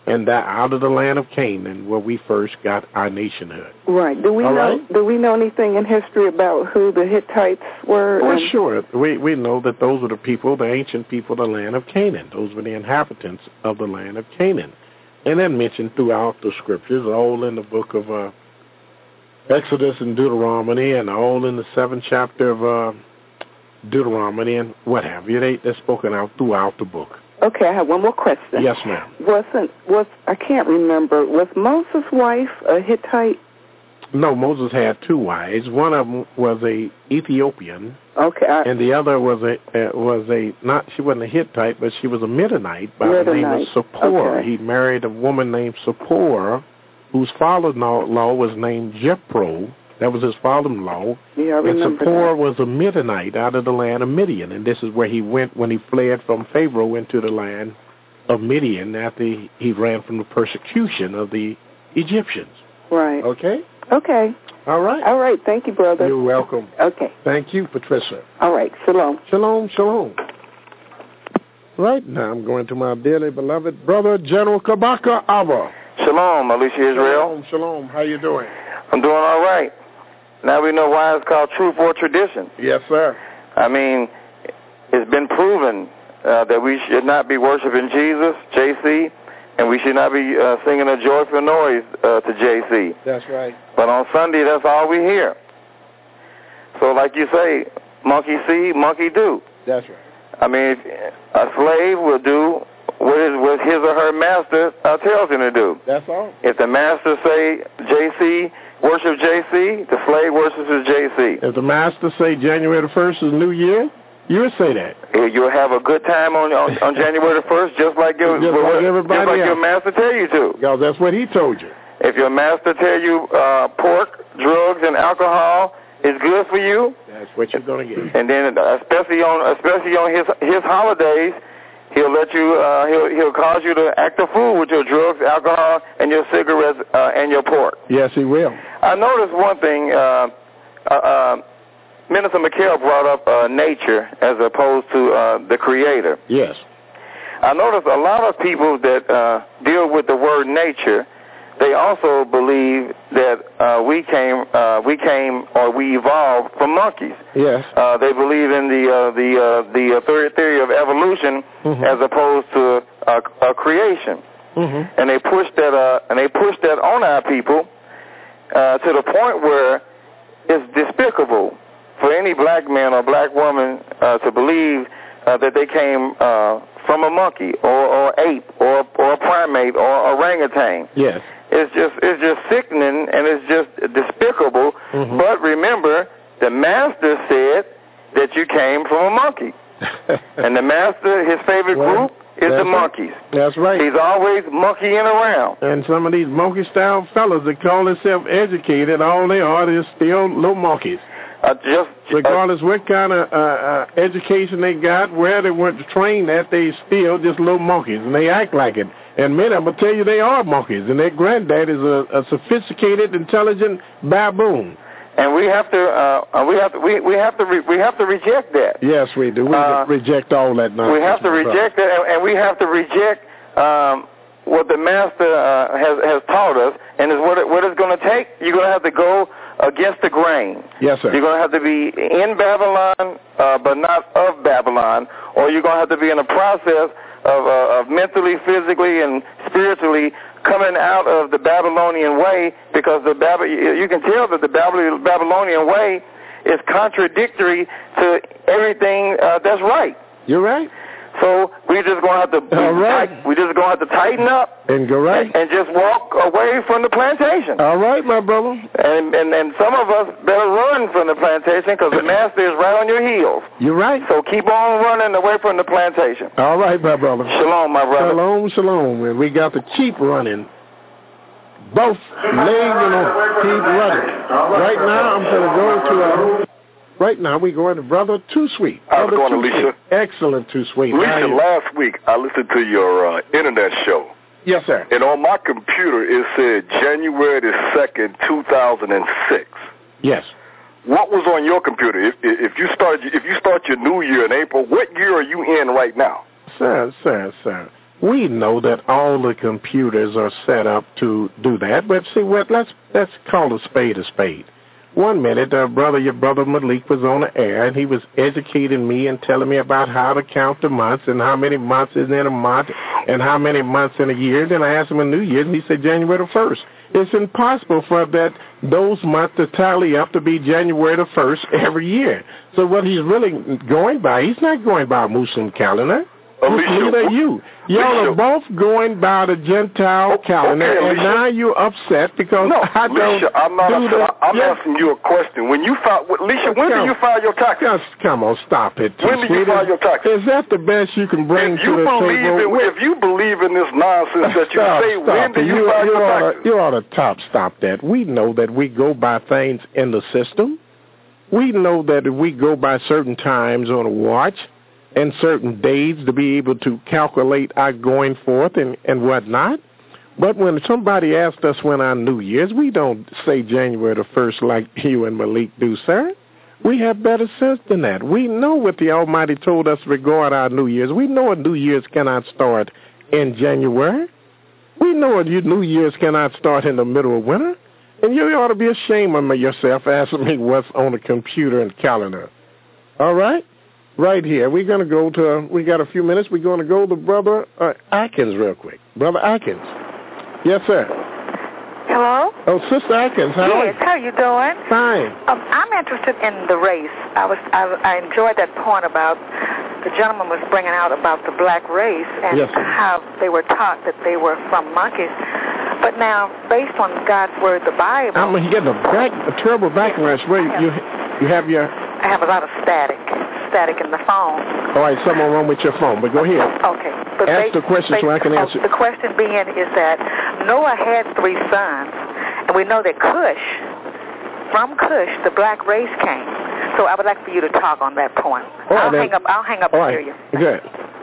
and that out of the land of Canaan where we first got our nationhood. Right. Do we know anything in history about who the Hittites were? Well, sure. We know that those were the people, the ancient people of the land of Canaan. Those were the inhabitants of the land of Canaan. And then mentioned throughout the scriptures, all in the book of Exodus and Deuteronomy, and all in the 7th chapter of Deuteronomy, and what have you. They're spoken out throughout the book. Okay, I have one more question. Yes, ma'am. I can't remember. Was Moses' wife a Hittite? No, Moses had 2 wives. One of them was a Ethiopian. Okay. And the other she wasn't a Hittite, but she was a Midianite by the name of Zipporah. Okay. He married a woman named Zipporah, whose father-in-law was named Jethro. That was his father-in-law. Yeah, I remember. And Zipporah was a Midianite out of the land of Midian, and this is where he went when he fled from Pharaoh into the land of Midian after he ran from the persecution of the Egyptians. Right. Okay? Okay. All right. All right. Thank you, brother. You're welcome. Okay. Thank you, Patricia. All right. Shalom. Shalom, shalom. Right now I'm going to my dearly beloved brother, General Kabaka Abba. Shalom, Alicia Israel. Shalom, shalom. How you doing? I'm doing all right. Now we know why it's called truth or tradition. Yes, sir. I mean, it's been proven that we should not be worshiping Jesus, JC, and we should not be singing a joyful noise to JC. That's right. But on Sunday, that's all we hear. So like you say, monkey see, monkey do. That's right. I mean, a slave will do what his or her master tells him to do. That's all. If the master say, JC, worship JC, the slave worships his JC. If the master say January the 1st is New Year, you would say that. You'll have a good time on January the 1st, just like your master tell you to. Because that's what he told you. If your master tell you pork, drugs, and alcohol is good for you, that's what you're going to get. And then especially on his holidays, he'll let you he'll cause you to act a fool with your drugs, alcohol, and your cigarettes and your pork. Yes, he will. I noticed one thing. Minister McHale brought up nature as opposed to the Creator. Yes. I noticed a lot of people that deal with the word nature, they also believe that we evolved from monkeys. Yes. They believe in the theory of evolution as opposed to creation. And they push that on our people to the point where it's despicable for any black man or black woman to believe that they came from a monkey or ape or a primate or orangutan. Yes. It's just sickening and it's just despicable. But remember, the master said that you came from a monkey. And the master, his favorite group is the monkeys. That's right. He's always monkeying around. And some of these monkey-style fellas that call themselves educated, all they are is still little monkeys. Regardless what kind of education they got, where they went to train at, they still just little monkeys, and they act like it. And many of them will tell you they are monkeys, and their granddad is a sophisticated, intelligent baboon. And we have to reject that. Yes, we do. We reject all that nonsense. We have to reject that, and we have to reject what the master has taught us, and is what it's going to take. You're going to have to go against the grain. Yes, sir. You're going to have to be in Babylon, but not of Babylon, or you're going to have to be in a process of mentally, physically, and spiritually coming out of the Babylonian way, because you can tell that the Babylonian way is contradictory to everything that's right. You're right. So we're just going to have to tighten up and go right and just walk away from the plantation. All right, my brother. And some of us better run from the plantation because the master is right on your heels. You're right. So keep on running away from the plantation. All right, my brother. Shalom, my brother. Shalom, shalom. And we got to keep running. Both legs and keep running. Right now, I'm going to go to Right now, we're going to Brother Too Sweet. How's it going, Alicia? Excellent, Too Sweet. Alicia, last week I listened to your internet show. Yes, sir. And on my computer, it said January the 2nd, 2006. Yes. What was on your computer? If you start your new year in April, what year are you in right now? Sir. We know that all the computers are set up to do that, but see what? Let's call a spade a spade. 1 minute, your brother Malik was on the air, and he was educating me and telling me about how to count the months and how many months is in a month and how many months in a year. Then I asked him on New Year's, and he said January the 1st. It's impossible for those months to tally up to be January the 1st every year. So what he's really going by, he's not going by a Muslim calendar. Neither you. Y'all are both going by the Gentile calendar, and now you're upset because I don't I'm asking you a question. When you file, Alicia, when do you file your taxes? Just come on, stop it. When do you file your taxes? Is that the best you can bring to the table? If you believe in this nonsense that you say, when do you file your taxes? You ought to stop that. We know that we go by things in the system. We know that we go by certain times on a watch and certain days to be able to calculate our going forth and whatnot. But when somebody asks us when our New Year's, we don't say January the 1st like you and Malik do, sir. We have better sense than that. We know what the Almighty told us regarding our New Year's. We know a New Year's cannot start in January. We know a New Year's cannot start in the middle of winter. And you ought to be ashamed of yourself asking me what's on the computer and calendar. All right? Right here. We're going to go to, we got a few minutes. We're going to go to Brother Atkins real quick. Brother Atkins. Yes, sir. Hello? Oh, Sister Atkins. How are you doing? Fine. I'm interested in the race. I enjoyed that point about the gentleman was bringing out about the black race and how they were taught that they were from monkeys. But now, based on God's Word, the Bible... I'm getting a terrible backlash. Where you have your... I have a lot of static in the phone. All right, something wrong with your phone, but go ahead. Okay. But ask the question so I can answer. The question being is that Noah had 3 sons, and we know that from Cush, the black race came. So I would like for you to talk on that point. I'll hang up and hear you. Good.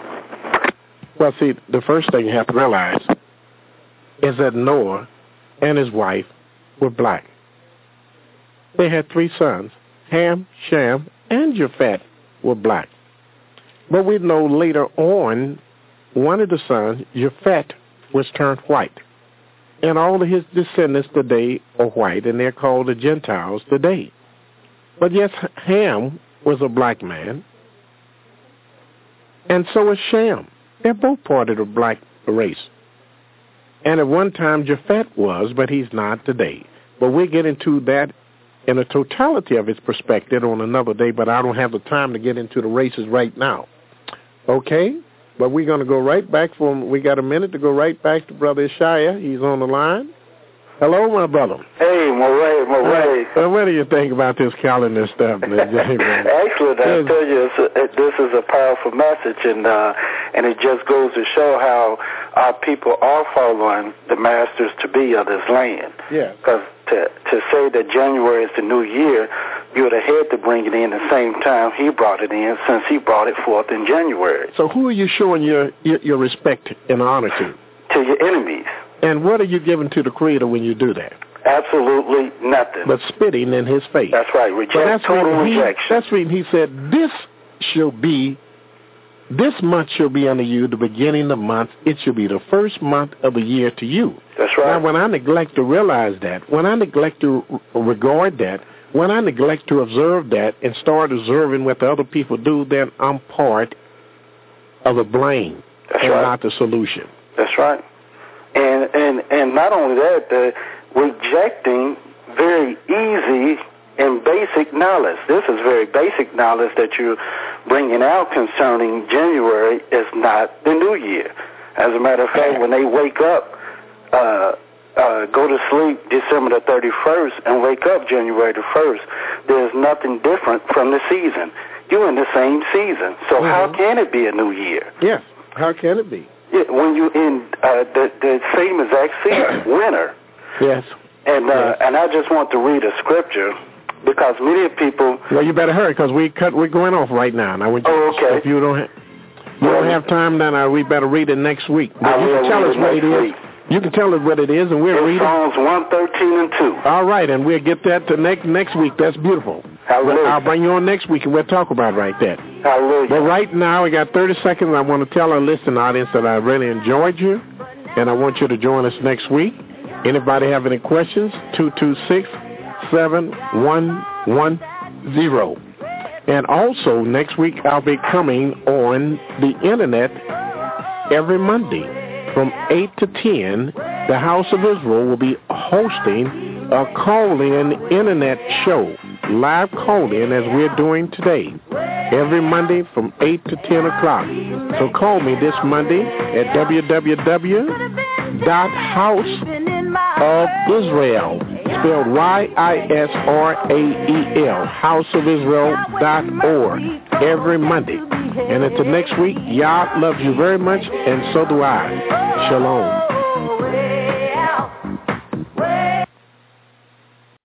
Well, see, the first thing you have to realize is that Noah and his wife were black. They had 3 sons. Ham, Shem, and Japheth were black. But we know later on, one of the sons, Japheth, was turned white. And all of his descendants today are white, and they're called the Gentiles today. But yes, Ham was a black man, and so is Shem. They're both part of the black race. And at one time, Japheth was, but he's not today. But we'll get into that in the totality of its perspective on another day, but I don't have the time to get into the races right now. Okay? But we're going to go right back we got a minute to go right back to Brother Ishaya. He's on the line. Hello, my brother. Hey, Moray. What do you think about this calendar stuff? Actually, I tell you, this is a powerful message, and it just goes to show how our people are following the masters to be of this land. Yeah. Because to say that January is the new year, you would have had to bring it in the same time he brought it in, since he brought it forth in January. So who are you showing your respect and honor to? To your enemies. And what are you giving to the Creator when you do that? Absolutely nothing. But spitting in his face. That's right. Total rejection. That's when he said, this month shall be unto you the beginning of the month. It shall be the first month of the year to you. That's right. Now, when I neglect to realize that, when I neglect to regard that, when I neglect to observe that and start observing what the other people do, then I'm part of the blame not the solution. That's right. And not only that, the rejecting very easy and basic knowledge. This is very basic knowledge that you're bringing out concerning January is not the new year. As a matter of fact, when they wake up, go to sleep December the 31st and wake up January the 1st, there's nothing different from the season. You're in the same season. So how can it be a new year? Yes. How can it be? Yeah, when you're in the same exact season, winter. Yes. And I just want to read a scripture because many people. Well, you better hurry because we're going off right now. Now, okay. If you don't have time, then we better read it next week. You can tell us what it is. You can tell us what it is, and we'll read it. Psalms 113 and 2. All right, and we'll get that to next week. That's beautiful. Hallelujah. I'll bring you on next week, and we'll talk about it right there. Hallelujah. But right now, we got 30 seconds. I want to tell our listening audience that I really enjoyed you, and I want you to join us next week. Anybody have any questions? 226-7110. And also, next week, I'll be coming on the Internet every Monday from 8 to 10. The House of Israel will be hosting a call-in Internet show, live call-in as we're doing today, every Monday from 8 to 10 o'clock. So call me this Monday at www.houseofisrael, spelled YISRAEL, houseofisrael.org, every Monday. And until next week, Yah loves you very much, and so do I. Shalom.